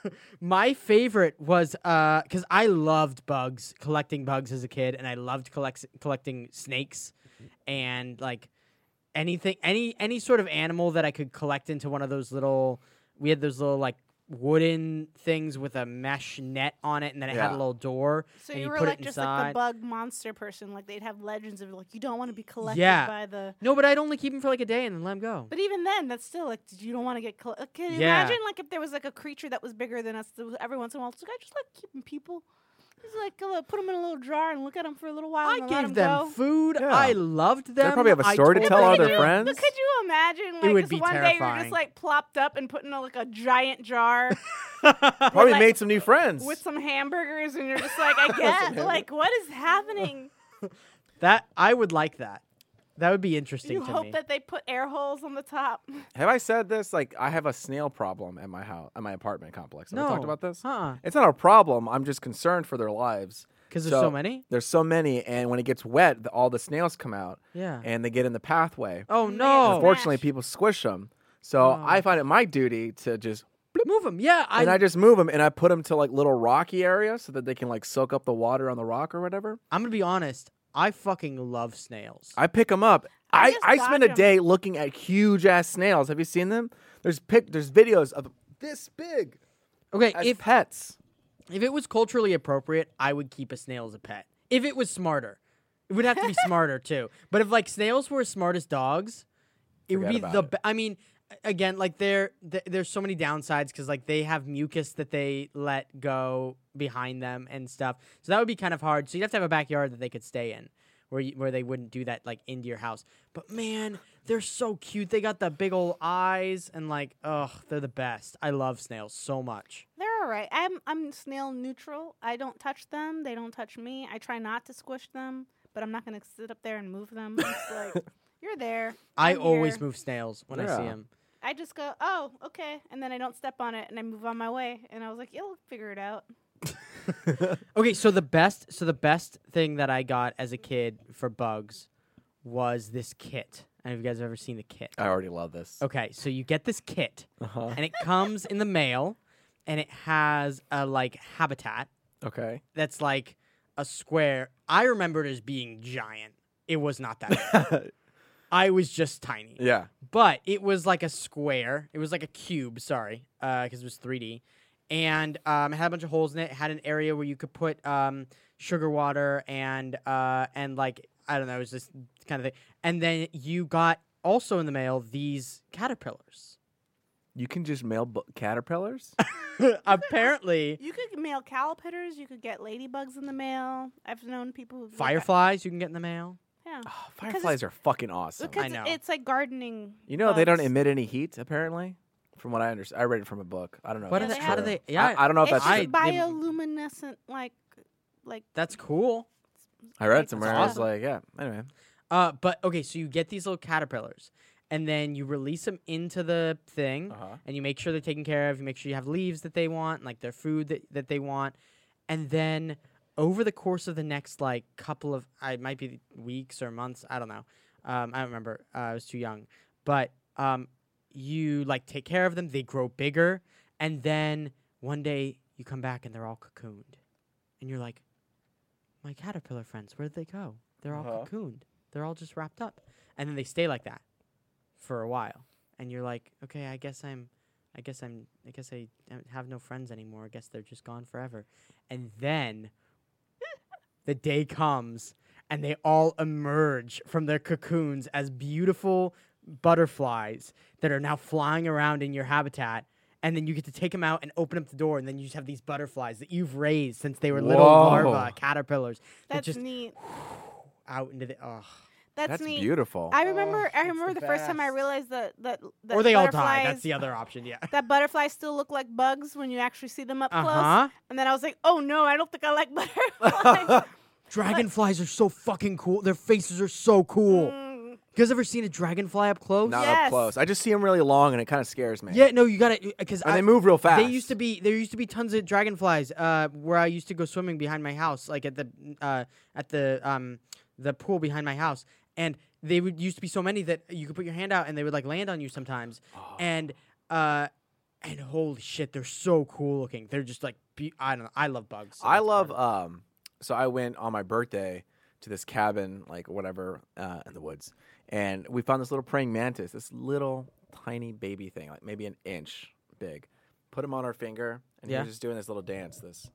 Speaker 3: My favorite was uh because I loved bugs, collecting bugs as a kid, and I loved collect- collecting snakes and like anything, any any sort of animal that I could collect into one of those little. We had those little like wooden things with a mesh net on it, and then it had
Speaker 1: Yeah.
Speaker 3: a little door.
Speaker 2: So
Speaker 3: and
Speaker 2: you
Speaker 3: you
Speaker 2: were
Speaker 3: put
Speaker 2: like
Speaker 3: it
Speaker 2: just like
Speaker 3: inside.
Speaker 2: the bug monster person. Like they'd have legends of like you don't want to be collected
Speaker 3: Yeah.
Speaker 2: by the.
Speaker 3: No, but I'd only keep them for like a day and then let them go.
Speaker 2: But even then, that's still like you don't want to get. Coll- uh, Can you
Speaker 3: Yeah.
Speaker 2: imagine like if there was like a creature that was bigger than us? That was every once in a while, it's like I just like keeping people. Just like uh, put them in a little jar and look at them for a little while.
Speaker 3: I
Speaker 2: and then let
Speaker 3: gave
Speaker 2: 'em
Speaker 3: them
Speaker 2: go.
Speaker 3: food.
Speaker 1: Yeah.
Speaker 3: I loved them.
Speaker 1: They probably have a
Speaker 3: I
Speaker 1: story to
Speaker 3: told
Speaker 1: tell
Speaker 3: them-
Speaker 1: other
Speaker 2: Could you-
Speaker 1: friends.
Speaker 2: But could you imagine like
Speaker 3: would
Speaker 2: just
Speaker 3: be
Speaker 2: one day you're
Speaker 3: terrifying.
Speaker 2: just like plopped up and put in a, like a giant jar
Speaker 1: Probably
Speaker 2: like-
Speaker 1: made some new friends.
Speaker 2: with some hamburgers and you're just like I get like what is happening?
Speaker 3: That I would like that. That would be interesting
Speaker 2: You
Speaker 3: to
Speaker 2: hope
Speaker 3: me.
Speaker 2: that they put air holes on the top.
Speaker 1: Have I said this? Like, I have a snail problem at my house, at my apartment complex. Have
Speaker 3: no.
Speaker 1: I talked about this?
Speaker 3: Uh-uh.
Speaker 1: It's not a problem. I'm just concerned for their lives.
Speaker 3: Because there's so,
Speaker 1: So-
Speaker 3: many.
Speaker 1: There's so many, and when it gets wet, the, all the snails come out,
Speaker 3: Yeah.
Speaker 1: and they get in the pathway.
Speaker 3: Oh
Speaker 2: And they
Speaker 3: no!
Speaker 2: get
Speaker 1: Unfortunately,
Speaker 2: smashed.
Speaker 1: people squish them. So
Speaker 3: Oh.
Speaker 1: I find it my duty to just,
Speaker 3: Move them. Yeah. I,
Speaker 1: and I just move them, and I put them to like little rocky areas so that they can like soak up the water on the rock or whatever.
Speaker 3: I'm gonna be honest. I fucking love snails.
Speaker 1: I pick them up.
Speaker 2: I
Speaker 1: I,
Speaker 2: just
Speaker 1: I spend
Speaker 2: dodge
Speaker 1: a
Speaker 2: 'em.
Speaker 1: day looking at huge ass snails. Have you seen them? There's pic, there's videos of this big
Speaker 3: Okay.
Speaker 1: as
Speaker 3: If
Speaker 1: pets.
Speaker 3: if it was culturally appropriate, I would keep a snail as a pet. If it was smarter, it would have to be smarter too. But if like snails were as smart as dogs, it would
Speaker 1: Forget
Speaker 3: be
Speaker 1: about
Speaker 3: the.
Speaker 1: it.
Speaker 3: Be- I mean, again, like there, th- there's so many downsides because like they have mucus that they let go behind them and stuff. So that would be kind of hard. So you'd have to have a backyard that they could stay in. where you, where they wouldn't do that like into your house. But man, they're so cute. They got the big old eyes and like, ugh, they're the best. I love snails so much.
Speaker 2: They're all right. I'm I'm snail neutral. I don't touch them. They don't touch me. I try not to squish them, but I'm not gonna sit up there and move them. It's like you're there.
Speaker 3: I
Speaker 2: I'm
Speaker 3: always
Speaker 2: here.
Speaker 3: move snails when I
Speaker 1: Yeah.
Speaker 3: see them.
Speaker 2: I just go, oh, okay, and then I don't step on it, and I move on my way. And I was like, you'll figure it out.
Speaker 3: Okay, so the best, so the best thing that I got as a kid for bugs was this kit. Have you guys ever seen the kit?
Speaker 1: I already love this.
Speaker 3: Okay, so you get this kit,
Speaker 1: Uh-huh.
Speaker 3: and it comes in the mail, and it has a like habitat
Speaker 1: Okay.
Speaker 3: that's like a square. I remember it as being giant. It was not that big. I was just tiny.
Speaker 1: Yeah.
Speaker 3: But it was like a square. It was like a cube, sorry, because it was three D. And um, it had a bunch of holes in it. It had an area where you could put um, sugar water and, uh, and like, I don't know, it was this kind of thing. And then you got also in the mail these caterpillars.
Speaker 1: You can just mail bu- caterpillars?
Speaker 3: Apparently,
Speaker 2: You could mail caterpillars. You could get ladybugs in the mail. I've known people who
Speaker 3: fireflies you can get in the mail.
Speaker 2: Yeah,
Speaker 1: Oh, fireflies are fucking awesome.
Speaker 2: because
Speaker 3: I know.
Speaker 2: it's like gardening.
Speaker 1: You know they don't
Speaker 2: bugs.
Speaker 1: emit any heat, apparently? From what I understand. I read it from a book. I don't know.
Speaker 3: What
Speaker 1: if
Speaker 3: do
Speaker 2: Yeah,
Speaker 3: they,
Speaker 1: that's
Speaker 3: how do
Speaker 1: true.
Speaker 3: they? Yeah,
Speaker 1: I, I don't know if
Speaker 2: It's
Speaker 1: that's
Speaker 2: just
Speaker 1: true.
Speaker 3: I- they-
Speaker 2: bioluminescent, like, like
Speaker 3: that's cool.
Speaker 1: I read
Speaker 2: like,
Speaker 1: somewhere.
Speaker 2: it's
Speaker 1: I was
Speaker 2: awesome.
Speaker 1: like, yeah. Anyway.
Speaker 3: Uh, but okay, so you get these little caterpillars, and then you release them into the thing,
Speaker 1: Uh-huh.
Speaker 3: and you make sure they're taken care of. You make sure you have leaves that they want, like their food that, that they want, and then over the course of the next like couple of, I might be weeks or months, I don't know, um, I don't remember. Uh, I was too young, but um, you like take care of them. They grow bigger, and then one day you come back and they're all cocooned, and you're like, my caterpillar friends, where'd they go? They're all
Speaker 1: Uh-huh.
Speaker 3: cocooned. They're all just wrapped up, and then they stay like that for a while, and you're like, okay, I guess I'm, I guess I'm, I guess I don't have no friends anymore. I guess they're just gone forever, and then the day comes, and they all emerge from their cocoons as beautiful butterflies that are now flying around in your habitat. And then you get to take them out and open up the door, and then you just have these butterflies that you've raised since they were little
Speaker 1: Whoa.
Speaker 3: larvae caterpillars that
Speaker 2: that's
Speaker 3: just
Speaker 2: neat.
Speaker 3: out into the oh.
Speaker 2: That's,
Speaker 1: That's
Speaker 2: neat.
Speaker 1: beautiful.
Speaker 2: I remember.
Speaker 3: Oh,
Speaker 2: I
Speaker 3: it's
Speaker 2: remember
Speaker 3: the
Speaker 2: the, first time I
Speaker 3: best.
Speaker 2: realized that that, that
Speaker 3: Or they all die.
Speaker 2: butterflies-
Speaker 3: That's the other option. Yeah.
Speaker 2: that butterflies still look like bugs when you actually see them up
Speaker 3: Uh
Speaker 2: close.
Speaker 3: huh.
Speaker 2: And then I was like, oh no, I don't think I like butterflies.
Speaker 3: Dragonflies are so fucking cool. Their faces are so cool.
Speaker 2: Mm,
Speaker 3: You guys ever seen a dragonfly up close?
Speaker 1: Not
Speaker 2: Yes.
Speaker 1: up close. I just see them really long, and it kind of scares me.
Speaker 3: Yeah, no, you got to because
Speaker 1: And they move real fast.
Speaker 3: They used to be there used to be tons of dragonflies uh, where I used to go swimming behind my house, like at the uh, at the um, the pool behind my house, and they would used to be so many that you could put your hand out and they would like land on you sometimes,
Speaker 1: Oh.
Speaker 3: and uh, and holy shit, they're so cool looking. They're just like be- I don't know. I love bugs. so
Speaker 1: I
Speaker 3: that's
Speaker 1: love.
Speaker 3: part of
Speaker 1: Um, so I went on my birthday to this cabin, like whatever, uh, in the woods, and we found this little praying mantis, this little tiny baby thing, like maybe an inch big. Put him on our finger, and he
Speaker 3: Yeah.
Speaker 1: was just doing this little dance, this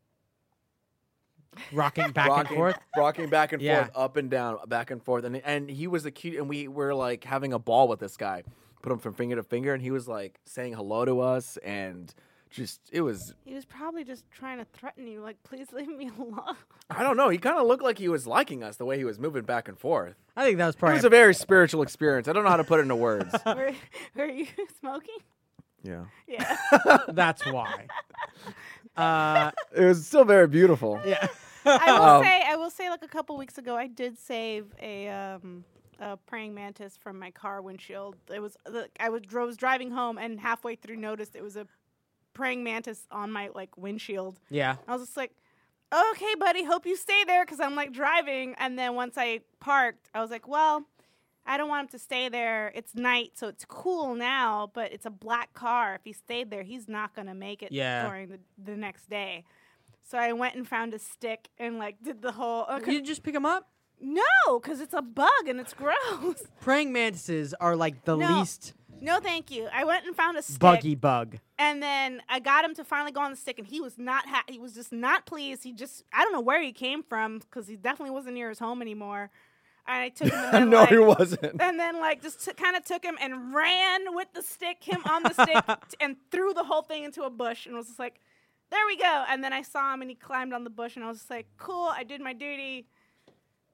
Speaker 3: it. rocking back
Speaker 1: rocking,
Speaker 3: and forth.
Speaker 1: rocking back and
Speaker 3: Yeah.
Speaker 1: forth, up and down, back and forth, and and he was the cute, and we were like having a ball with this guy. Put him from finger to finger, and he was like saying hello to us, and just it was.
Speaker 2: he was probably just trying to threaten you, like, please leave me alone.
Speaker 1: I don't know. He kind of looked like he was liking us the way he was moving back and forth.
Speaker 3: I think that was
Speaker 1: It
Speaker 3: probably
Speaker 1: was a very spiritual experience. I don't know how to put it into words.
Speaker 2: were, were you smoking?
Speaker 1: Yeah.
Speaker 2: Yeah.
Speaker 3: that's why. Uh,
Speaker 1: It was still very beautiful.
Speaker 3: yeah.
Speaker 2: I will
Speaker 1: Um,
Speaker 2: say, I will say, like a couple weeks ago, I did save a um, a praying mantis from my car windshield. It was the, I was drove was driving home, and halfway through noticed it was a praying mantis on my like windshield.
Speaker 3: Yeah.
Speaker 2: I was just like, okay, buddy, hope you stay there because I'm like driving. And then once I parked, I was like, well, I don't want him to stay there. It's night, so it's cool now, but it's a black car. If he stayed there, he's not going to make it
Speaker 3: Yeah.
Speaker 2: during the, the next day. So I went and found a stick and like did the whole. Uh,
Speaker 3: You just pick them up.
Speaker 2: no, because it's a bug and it's gross.
Speaker 3: Praying mantises are like the
Speaker 2: No.
Speaker 3: least
Speaker 2: No, thank you. I went and found a stick.
Speaker 3: buggy bug.
Speaker 2: And then I got him to finally go on the stick, and he was not. Ha- he was just not pleased. He just. I don't know where he came from because he definitely wasn't near his home anymore. And I took him. And then,
Speaker 1: no,
Speaker 2: like,
Speaker 1: he wasn't.
Speaker 2: And then like just t- kind of took him and ran with the stick, him on the stick, t- and threw the whole thing into a bush, and was just like, "There we go." And then I saw him, and he climbed on the bush, and I was just like, "Cool, I did my duty.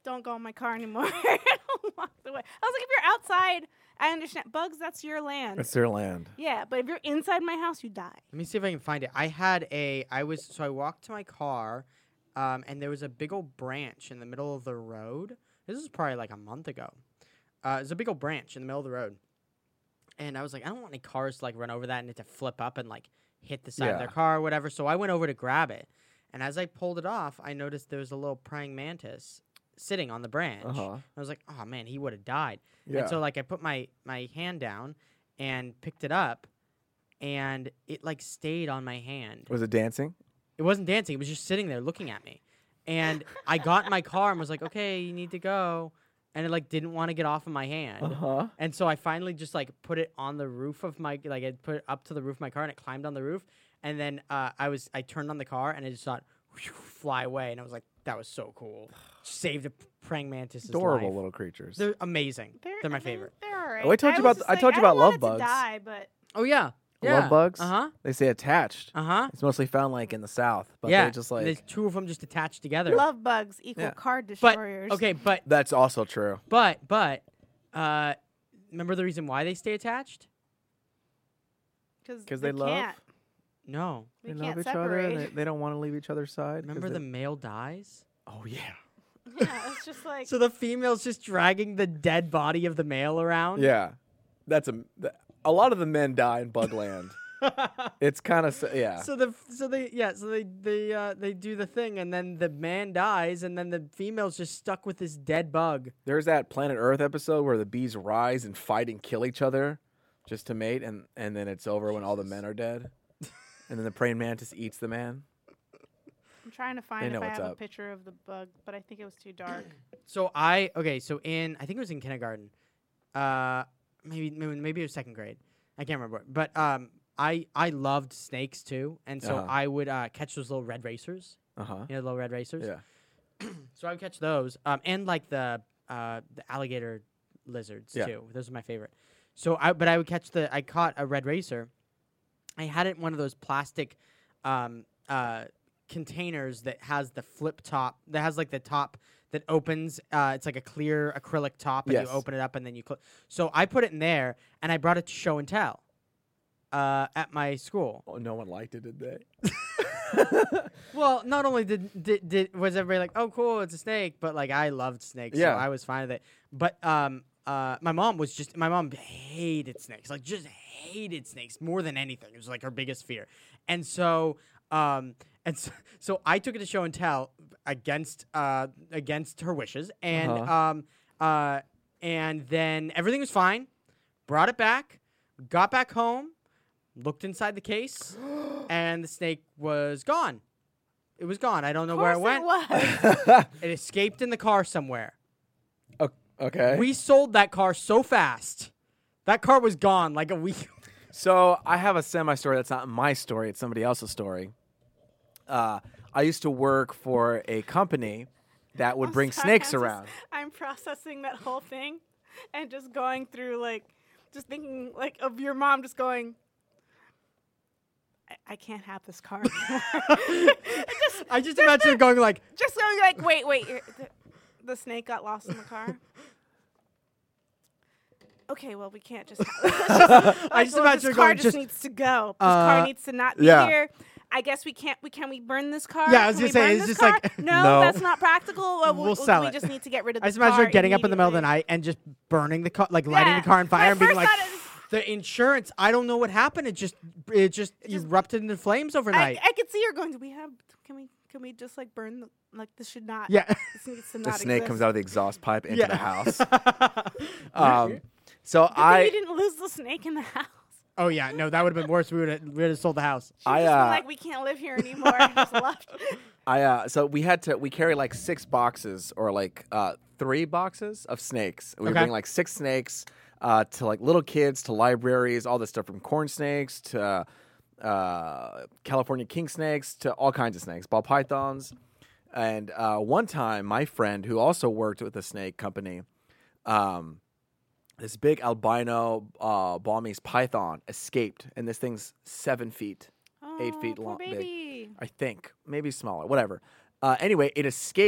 Speaker 2: don't go in my car anymore. And walked away. I was like, if you're outside, I understand. Bugs, that's your land.
Speaker 1: It's their land.
Speaker 2: Yeah, but if you're inside my house, you die.
Speaker 3: Let me see if I can find it. I had a. I was so I walked to my car, um, and there was a big old branch in the middle of the road. This was probably like a month ago. Uh, there's a big old branch in the middle of the road, and I was like, I don't want any cars to like run over that and it to flip up and like hit the side of
Speaker 1: Yeah.
Speaker 3: their car or whatever. So I went over to grab it, and as I pulled it off, I noticed there was a little praying mantis sitting on the branch.
Speaker 1: Uh-huh.
Speaker 3: I was like, oh man, he would have died.
Speaker 1: Yeah.
Speaker 3: And so like I put my my hand down and picked it up, and it like stayed on my hand.
Speaker 1: Was it dancing?
Speaker 3: It wasn't dancing. It was just sitting there looking at me. And I got in my car and was like, okay, you need to go. And it like didn't want to get off of my hand.
Speaker 1: Uh-huh.
Speaker 3: And so I finally just like put it on the roof of my, like I put it up to the roof of my car and it climbed on the roof. And then uh, I was, I turned on the car and it just thought, whew, fly away. And I was like, that was so cool. Saved a praying mantis's
Speaker 1: Adorable
Speaker 3: life.
Speaker 1: little creatures.
Speaker 3: They're amazing. They're, my favorite.
Speaker 2: They're, they're all right.
Speaker 1: Oh, I told you
Speaker 2: was
Speaker 1: about-
Speaker 2: just
Speaker 1: I
Speaker 2: like,
Speaker 1: told you
Speaker 2: don't
Speaker 1: about
Speaker 2: want
Speaker 1: love
Speaker 2: it to
Speaker 1: bugs.
Speaker 2: Die, but
Speaker 3: Oh yeah. Yeah.
Speaker 1: Love bugs?
Speaker 3: Uh huh.
Speaker 1: They say attached.
Speaker 3: Uh huh.
Speaker 1: It's mostly found like in the south, but
Speaker 3: Yeah.
Speaker 1: they just
Speaker 3: and there's
Speaker 1: like
Speaker 3: two of them just attached together.
Speaker 2: love bugs equal
Speaker 1: Yeah.
Speaker 2: card
Speaker 3: but
Speaker 2: destroyers.
Speaker 3: okay, but
Speaker 1: that's also true.
Speaker 3: but but uh, remember the reason why they stay attached?
Speaker 2: because
Speaker 1: 'Cause they love?
Speaker 2: Can't.
Speaker 3: No.
Speaker 2: We
Speaker 1: They
Speaker 2: can't
Speaker 1: love each
Speaker 2: separate.
Speaker 1: other and they, they don't want to leave each other's side. 'cause
Speaker 3: Remember
Speaker 1: they-
Speaker 3: the male dies?
Speaker 1: Oh yeah.
Speaker 2: Yeah, it's just like
Speaker 3: So the female's just dragging the dead body of the male around?
Speaker 1: Yeah. That's a th- a lot of the men die in Bugland. It's kind of yeah.
Speaker 3: So the so they yeah so they they uh, they do the thing and then the man dies and then the female's just stuck with this dead bug.
Speaker 1: There's that Planet Earth episode where the bees rise and fight and kill each other just to mate, and, and then it's over when all the men are dead. And then the praying mantis eats the man.
Speaker 2: I'm trying to find
Speaker 1: know
Speaker 2: if I
Speaker 1: what's
Speaker 2: have a
Speaker 1: up.
Speaker 2: picture of the bug, but I think it was too dark.
Speaker 3: So I okay so in I think it was in kindergarten, uh maybe maybe maybe it was second grade, I can't remember, but um I I loved snakes too, and so
Speaker 1: Uh-huh.
Speaker 3: I would uh, catch those little red racers,
Speaker 1: Uh huh.
Speaker 3: you know, the little red racers.
Speaker 1: Yeah.
Speaker 3: So I would catch those, um, and like the uh, the alligator lizards
Speaker 1: Yeah.
Speaker 3: too. Those are my favorite. So I, but I would catch the. I caught a red racer. I had it in one of those plastic um, uh, containers that has the flip top. That has like the top that opens. Uh, it's like a clear acrylic top, and
Speaker 1: Yes.
Speaker 3: you open it up, and then you close. So I put it in there, and I brought it to show and tell uh, at my school.
Speaker 1: Oh, no one liked it, did they?
Speaker 3: Well, not only did, did did was everybody like, oh, cool, it's a snake, but like I loved snakes,
Speaker 1: Yeah.
Speaker 3: so I was fine with it. But um, uh, my mom was just my mom hated snakes, like just hated snakes more than anything. It was like her biggest fear, and so um, and so, so I took it to show and tell against uh against her wishes, and
Speaker 1: Uh-huh.
Speaker 3: um uh and then everything was fine. Brought it back, got back home, looked inside the case, and the snake was gone. It was gone. I don't know
Speaker 2: Of
Speaker 3: where it
Speaker 2: course
Speaker 3: went.
Speaker 2: it was.
Speaker 3: It escaped in the car somewhere.
Speaker 1: Okay.
Speaker 3: We sold that car so fast. That car was gone like a week.
Speaker 1: So I have a semi story that's not my story; it's somebody else's story. Uh, I used to work for a company that would
Speaker 2: I'm
Speaker 1: bring
Speaker 2: sorry,
Speaker 1: snakes
Speaker 2: I'm just-
Speaker 1: around.
Speaker 2: I'm processing that whole thing and just going through like just thinking like of your mom just going I, I can't have this car anymore. just,
Speaker 3: I just imagine her going like,
Speaker 2: just going like wait, wait, you're- the, the snake got lost in the car. Okay, well we can't just. Have
Speaker 3: I just
Speaker 2: well,
Speaker 3: imagine
Speaker 2: this
Speaker 3: her
Speaker 2: car
Speaker 3: going
Speaker 2: just,
Speaker 3: just.
Speaker 2: needs to go. This
Speaker 3: uh,
Speaker 2: car needs to not be
Speaker 1: yeah.
Speaker 2: here. I guess we can't. We can we burn this car?
Speaker 3: Yeah, I was
Speaker 2: Can
Speaker 3: gonna
Speaker 2: we
Speaker 3: say,
Speaker 2: burn
Speaker 3: it's
Speaker 2: this
Speaker 3: just
Speaker 2: car?
Speaker 3: like-
Speaker 2: no,
Speaker 1: No.
Speaker 2: that's not practical. Uh,
Speaker 3: We'll
Speaker 2: we,
Speaker 3: sell
Speaker 2: we
Speaker 3: it.
Speaker 2: just need to get rid of
Speaker 3: I
Speaker 2: this
Speaker 3: just imagine
Speaker 2: car
Speaker 3: her getting up in the middle of the
Speaker 2: immediately.
Speaker 3: night and just burning the car, like lighting
Speaker 2: Yeah.
Speaker 3: the car on fire
Speaker 2: My
Speaker 3: and being
Speaker 2: first
Speaker 3: like,
Speaker 2: thought is-
Speaker 3: the insurance. I don't know what happened. It just, it just
Speaker 2: just-
Speaker 3: erupted into flames
Speaker 2: I,
Speaker 3: overnight.
Speaker 2: I could see her going. Do we have? Can we? Can we just like burn the? Like this should not.
Speaker 3: yeah.
Speaker 2: This needs to
Speaker 1: The
Speaker 2: not
Speaker 1: snake
Speaker 2: exist.
Speaker 1: comes out of the exhaust pipe into
Speaker 3: Yeah.
Speaker 1: the house. Um, so
Speaker 2: Good thing
Speaker 1: I,
Speaker 2: we didn't lose the snake in the house.
Speaker 3: Oh yeah, no, that would have been worse. We would have, we would have sold the house.
Speaker 2: She
Speaker 1: I,
Speaker 2: just been
Speaker 1: uh,
Speaker 2: like, we can't live here anymore. and just left.
Speaker 1: I, uh, so we had to, we carry like six boxes or like uh, three boxes of snakes. We
Speaker 3: Okay.
Speaker 1: bring like six snakes uh, to like little kids, to libraries, all this stuff from corn snakes to uh, California king snakes to all kinds of snakes, ball pythons. And uh, one time, my friend who also worked with a snake company, um, this big albino uh, Balmese python escaped, and this thing's seven feet, eight
Speaker 2: Oh,
Speaker 1: feet
Speaker 2: poor
Speaker 1: long, big.
Speaker 2: baby.
Speaker 1: I think, maybe smaller, whatever. Uh, anyway, it escaped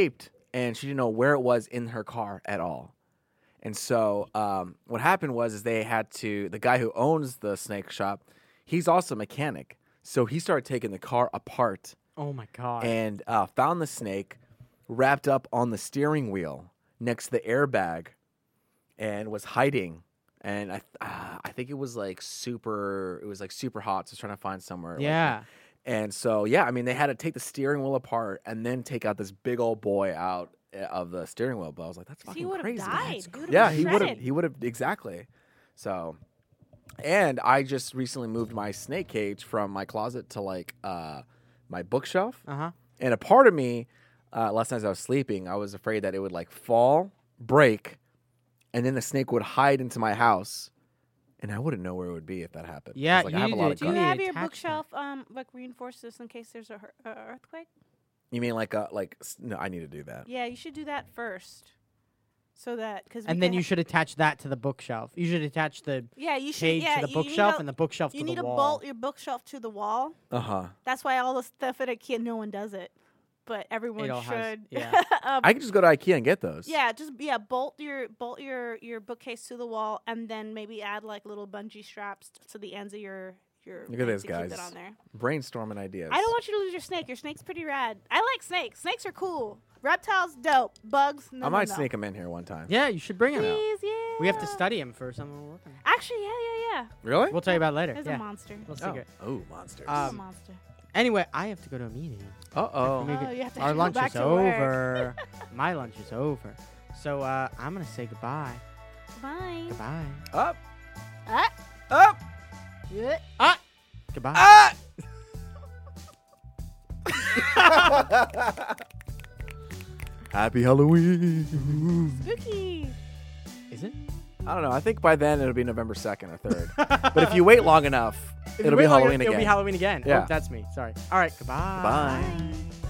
Speaker 1: and she didn't know where it was in her car at all. And so um, what happened was is they had to, the guy who owns the snake shop, he's also a mechanic. So he started taking the car apart
Speaker 3: Oh my god.
Speaker 1: and uh, found the snake wrapped up on the steering wheel next to the airbag and was hiding. And I uh, I think it was like super, it was like super hot. So I was trying to find somewhere. like-
Speaker 3: yeah.
Speaker 1: and so, yeah, I mean, they had to take the steering wheel apart and then take out this big old boy out uh, of the steering wheel. But I was like, that's
Speaker 2: He
Speaker 1: fucking
Speaker 2: would have
Speaker 1: crazy.
Speaker 2: died. He would've
Speaker 1: Yeah,
Speaker 2: been
Speaker 1: he would have.
Speaker 2: shredded.
Speaker 1: He would have exactly. So, and I just recently moved my snake cage from my closet to like uh, my bookshelf.
Speaker 3: Uh huh.
Speaker 1: And a part of me, uh, last night as I was sleeping, I was afraid that it would like fall, break, and then the snake would hide into my house, and I wouldn't know where it would be if that happened. 'Cause,
Speaker 3: Yeah,
Speaker 1: like,
Speaker 3: you
Speaker 1: I have a
Speaker 3: need
Speaker 1: lot
Speaker 3: to-
Speaker 1: of
Speaker 2: Do you
Speaker 3: need
Speaker 1: guns.
Speaker 2: have your
Speaker 3: attachment.
Speaker 2: bookshelf um like reinforced this in case there's a hur- uh, earthquake?
Speaker 1: You mean like a like? s- No, I need to do that.
Speaker 2: Yeah, you should do that first, so that because
Speaker 3: And then you should attach that to the bookshelf. You should attach the
Speaker 2: yeah you should
Speaker 3: cage
Speaker 2: yeah
Speaker 3: to the
Speaker 2: you- you need
Speaker 3: bookshelf
Speaker 2: a-
Speaker 3: and the bookshelf
Speaker 2: you
Speaker 3: to
Speaker 2: need
Speaker 3: the
Speaker 2: to
Speaker 3: wall.
Speaker 2: bolt your bookshelf to the wall.
Speaker 1: Uh huh.
Speaker 2: That's why all the stuff at IKEA, no one does it, but everyone
Speaker 3: all has-
Speaker 2: should.
Speaker 3: yeah.
Speaker 2: um,
Speaker 1: I could just go to IKEA and get those.
Speaker 2: yeah, just yeah, bolt your bolt your your bookcase to the wall, and then maybe add like little bungee straps t- to the ends of your your.
Speaker 1: Look at
Speaker 2: thing
Speaker 1: this,
Speaker 2: to keep
Speaker 1: guys.
Speaker 2: it on there.
Speaker 1: Brainstorming ideas.
Speaker 2: I don't want you to lose your snake. Your snake's pretty rad. I like snakes. Snakes are cool. Reptiles, dope. Bugs, no,
Speaker 1: I might
Speaker 2: no, no.
Speaker 1: sneak them in here one time.
Speaker 3: Yeah, you should bring him out.
Speaker 2: Please, yeah.
Speaker 3: We have to study him for something we're working on.
Speaker 2: Actually, yeah, yeah, yeah.
Speaker 1: Really?
Speaker 3: We'll tell you about it later.
Speaker 2: There's
Speaker 3: yeah.
Speaker 2: a monster.
Speaker 3: We'll
Speaker 1: Oh.
Speaker 3: secret.
Speaker 1: Oh, monsters.
Speaker 2: There's a
Speaker 3: Um,
Speaker 2: monster.
Speaker 3: Anyway, I have to go to a meeting.
Speaker 1: uh oh.
Speaker 3: We
Speaker 2: Oh,
Speaker 3: could-
Speaker 2: you have to
Speaker 3: Our
Speaker 2: go
Speaker 3: lunch
Speaker 2: back
Speaker 3: is
Speaker 2: to work.
Speaker 3: over. My lunch is over. So uh, I'm gonna say goodbye.
Speaker 2: Bye.
Speaker 3: Goodbye.
Speaker 1: Up.
Speaker 2: Ah.
Speaker 1: Up.
Speaker 2: Yeah.
Speaker 3: Ah. Goodbye.
Speaker 1: Ah. Happy Halloween.
Speaker 2: Spooky.
Speaker 3: Is it?
Speaker 1: I don't know. I think by then it'll be November second or third. But if you wait long enough,
Speaker 3: If you
Speaker 1: it'll
Speaker 3: wait
Speaker 1: be
Speaker 3: long
Speaker 1: Halloween
Speaker 3: enough,
Speaker 1: again.
Speaker 3: It'll be Halloween again.
Speaker 1: Yeah.
Speaker 3: Oh, that's me. Sorry. All right. Goodbye.
Speaker 1: Bye.
Speaker 2: Bye.